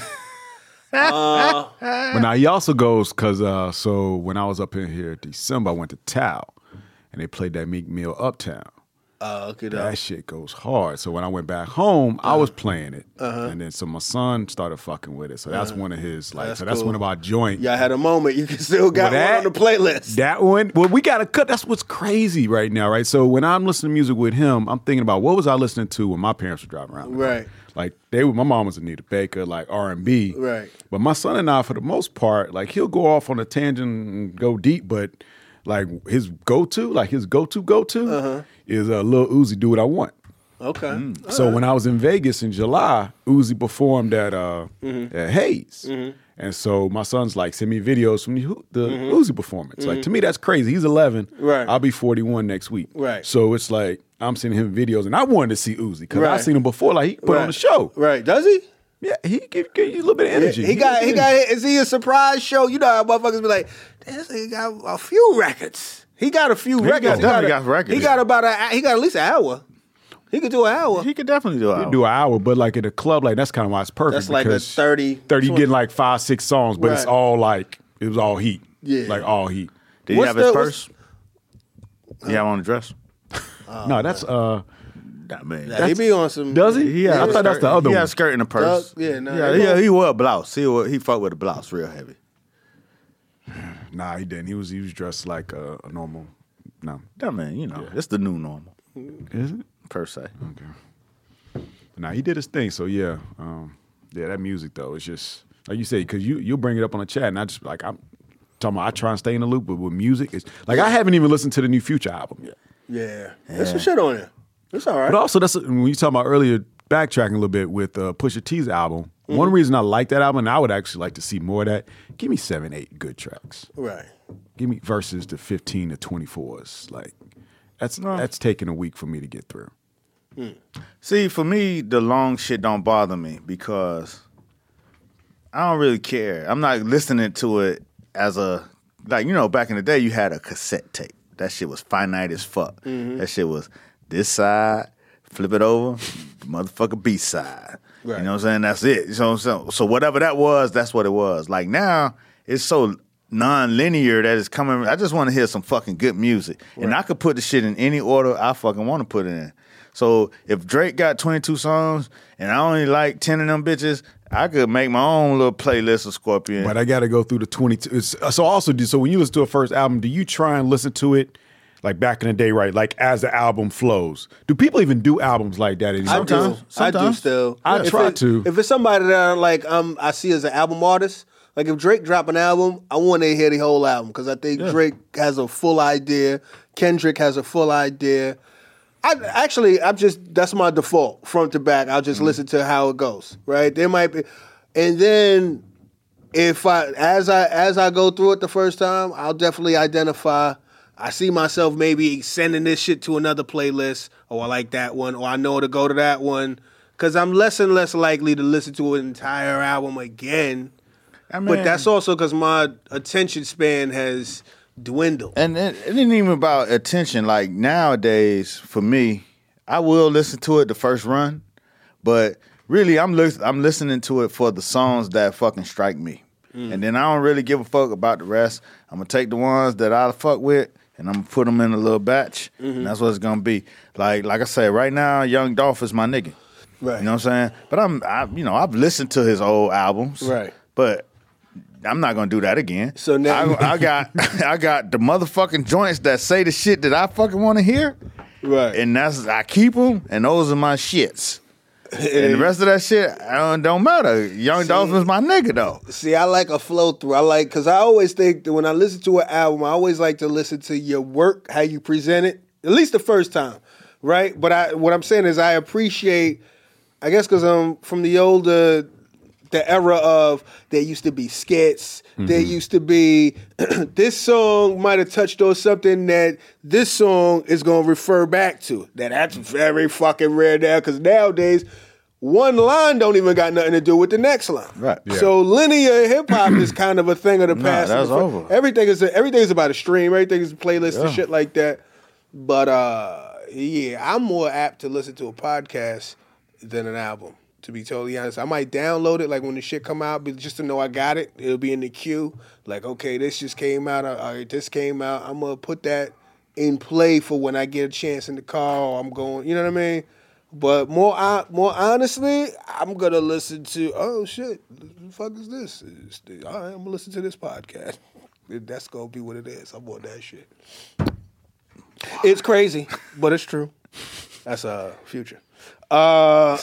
uh, But now he also goes because uh, so when I was up in here in December, I went to Tao and they played that Meek Mill Uptown. uh, okay, That though. shit goes hard. So when I went back home, I was playing it, and then so my son started fucking with it. So that's one of his like. That's so that's cool. one of our joint. Y'all had a moment. You can still got Well, that- one on the playlist. That one, well, we got to cut. That's what's crazy right now, right? So when I'm listening to music with him, I'm thinking about what was I listening to when my parents were driving around. Right. Like they, were, my mom was Anita Baker, like R and B. Right. But my son and I, for the most part, like he'll go off on a tangent and go deep, but like his go-to, like his go-to go-to Uh-huh. is a uh, Lil Uzi, Do What I Want. Okay. Mm. So when I was in Vegas in July, Uzi performed at uh, Mm-hmm. at Hayes, and so my son's like, send me videos from the, the Uzi performance. Like to me, that's crazy. He's eleven. Mm-hmm. Right. I'll be forty-one next week. Right. So it's like I'm sending him videos, and I wanted to see Uzi because Right. I've seen him before. Like he put right. on the show. Right. Does he? Yeah, he give, give you a little bit of energy. He got. He got. Is he a surprise show? You know how motherfuckers be like, this nigga got a few records. He got a few He records. got- definitely a- got records. He got about a. He got at least an hour. He could do an hour. He could definitely do it. do an hour, but like at a club, like that's kind of why it's perfect. That's like a because thirty, thirty, you twenty getting like five, six songs, but it's Right. all like it was all heat. Yeah. like all heat. Did he What's have his the- purse? Did he have on the dress? no, that's uh. Nah, man. Nah, he be on some. Does he? He had I a thought that's skirt- the other He one. had a skirt and a purse. Doug- yeah, nah, yeah, he he, was- he wore a blouse. He wore, he fucked with a blouse real heavy. Nah, he didn't. He was he was dressed like a, a normal. No, That man, you know, it's the new normal is it? per se. Nah, he did his thing. So yeah, um, yeah, that music though, it's just like you say, because you you'll bring it up on the chat, and I just like I'm talking about. I try and stay in the loop, but with music, it's like I haven't even listened to the new Future album yet. Yeah. There's some shit on there. It's all right. But also, that's when you talking about earlier, backtracking a little bit with uh, Pusha T's album. Mm-hmm. One reason I like that album, and I would actually like to see more of that, give me seven, eight good tracks. Right. Give me verses to fifteen to twenty-fours. Like, that's no. that's taking a week for me to get through. Mm. See, for me, the long shit don't bother me because I don't really care. I'm not listening to it as a, like, you know, back in the day, you had a cassette tape. That shit was finite as fuck. Mm-hmm. That shit was this side, flip it over, the motherfucker B side. Right. You know what I'm saying? That's it. You know what I'm saying? So whatever that was, that's what it was. Like now, it's so non-linear that it's coming. I just want to hear some fucking good music. Right. And I could put the shit in any order I fucking want to put it in. So if Drake got twenty-two songs and I only like ten of them bitches, I could make my own little playlist of Scorpion. But I got to go through the twenty-two. It's, so also, do so when you listen to a first album, do you try and listen to it like back in the day, right? Like as the album flows. Do people even do albums like that anymore? I do. Sometimes. I do still. I if try it, to. If it's somebody that I like, um, I see as an album artist. Like if Drake drop an album, I want to hear the whole album because I think yeah. Drake has a full idea. Kendrick has a full idea. I actually, I'm just that's my default front to back. I'll just mm-hmm. listen to how it goes. Right? There might be, and then if I as I as I go through it the first time, I'll definitely identify. I see myself maybe sending this shit to another playlist. Oh, I like that one. Or I know to go to that one because I'm less and less likely to listen to an entire album again. I mean, but that's also because my attention span has dwindled. And it, it ain't even about attention. Like nowadays, for me, I will listen to it the first run, but really, I'm li- I'm listening to it for the songs that fucking strike me, mm. and then I don't really give a fuck about the rest. I'm gonna take the ones that I fuck with, and I'm gonna put them in a little batch, mm-hmm. and that's what it's gonna be. Like like I said, right now, Young Dolph is my nigga. Right. You know what I'm saying? But I'm, I, you know, I've listened to his old albums. Right. But I'm not gonna do that again. So now I, I got I got the motherfucking joints that say the shit that I fucking want to hear, right? And that's I keep them, and those are my shits. And the rest of that shit I don't, don't matter. Young see, Dolphin's my nigga though. See, I like a flow through. I like because I always think that when I listen to an album, I always like to listen to your work, how you present it, at least the first time, right? But I what I'm saying is I appreciate, I guess, because I'm from the older. The era of there used to be skits, mm-hmm. there used to be this song might have touched on something that this song is going to refer back to. That that's very fucking rare now because nowadays one line don't even got nothing to do with the next line. Right. Yeah. So linear hip hop is kind of a thing of the past. Nah, that's over. Everything is a, everything is about a stream. Everything is a playlist yeah. and shit like that. But uh, yeah, I'm more apt to listen to a podcast than an album. To be totally honest, I might download it like when the shit come out, but just to know I got it. It'll be in the queue. Like, okay, this just came out. All right, this came out. I'm gonna put that in play for when I get a chance in the car. Or I'm going. You know what I mean? But more, more honestly, I'm gonna listen to. Oh shit, what the fuck is this? All right, I'm gonna listen to this podcast. That's gonna be what it is. I'm on that shit. It's crazy, but it's true. That's a uh, future. Uh.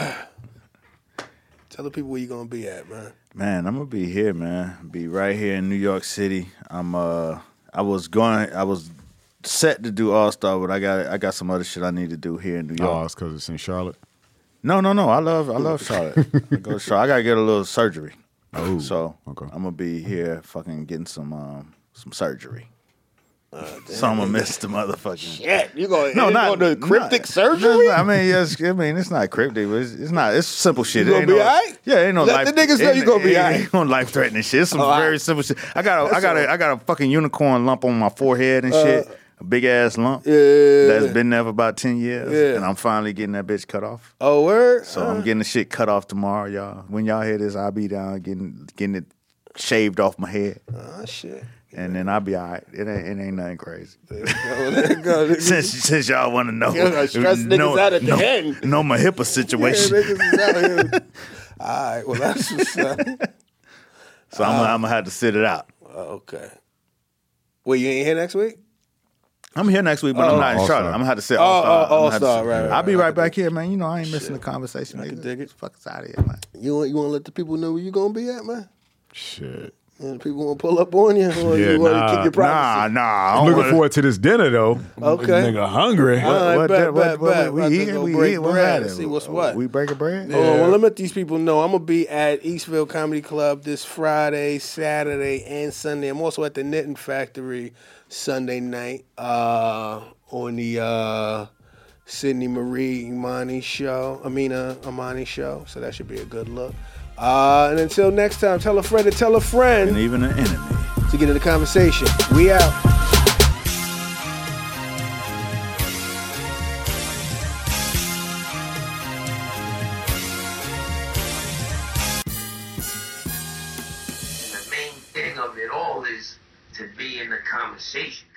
Tell the people where you gonna be at, man. Man, I'm gonna be here, man. Be right here in New York City. I'm uh, I was going, I was set to do All Star, but I got, I got some other shit I need to do here in New York. Oh, it's because it's in Charlotte. No, no, no. I love, I love Charlotte. I go to Charlotte. I gotta get a little surgery. Oh, so okay. I'm gonna be here, fucking getting some, um, some surgery. Uh, so I'm gonna miss the motherfucking shit. You going no, not the cryptic not, surgery? No, I mean, yes, I mean, it's not cryptic, but it's, it's not. It's simple shit. You gonna be no, all right? Yeah, ain't no Let life. the niggas know you gonna be all right. Ain't no life threatening shit. It's some oh, very I, simple shit. I got a, I got a, I got a fucking unicorn lump on my forehead and shit. Uh, a big ass lump. Yeah, that's been there for about ten years, yeah. and I'm finally getting that bitch cut off. Oh, word. So uh. I'm getting the shit cut off tomorrow, y'all. When y'all hear this, I'll be down getting getting it shaved off my head. Oh shit. And then I'll be all right. It ain't, it ain't nothing crazy. since since y'all want to know. Stress niggas know, out at know, the end. Know my HIPAA situation. Yeah, niggas is out here. All right, well, that's what's up. So I'm, uh, I'm going to have to sit it out. Okay. Well, you ain't here next week? I'm here next week, but oh, I'm not in Charlotte. I'm going to have to sit All-Star. Oh, All-Star, right, right. I'll be right, right back here, man. You know, I ain't missing Shit. the conversation. I can dig it. Fuck us out of here, man. You want, you want to let the people know where you going to be at, man? Shit. And people want to pull up on you, or Yeah, you want nah, to keep your Nah, privacy? nah. I I'm don't looking wanna- forward to this dinner though. Okay. Nigga hungry. All right, What, bet, what, bet, what, bet. what, About we to eating? go We break eating? What's bread. happening? See what's what. We breaking bread? Oh, well, let me let these people know. I'm going to be at Eastville Comedy Club this Friday, Saturday, and Sunday. I'm also at the Knitting Factory Sunday night uh, on the uh, Sydney Marie Imani show. Amina Amani show. So that should be a good look. Uh, and until next time, tell a friend to tell a friend And even an enemy. to get in the conversation. We out. And the main thing of it all is to be in the conversation.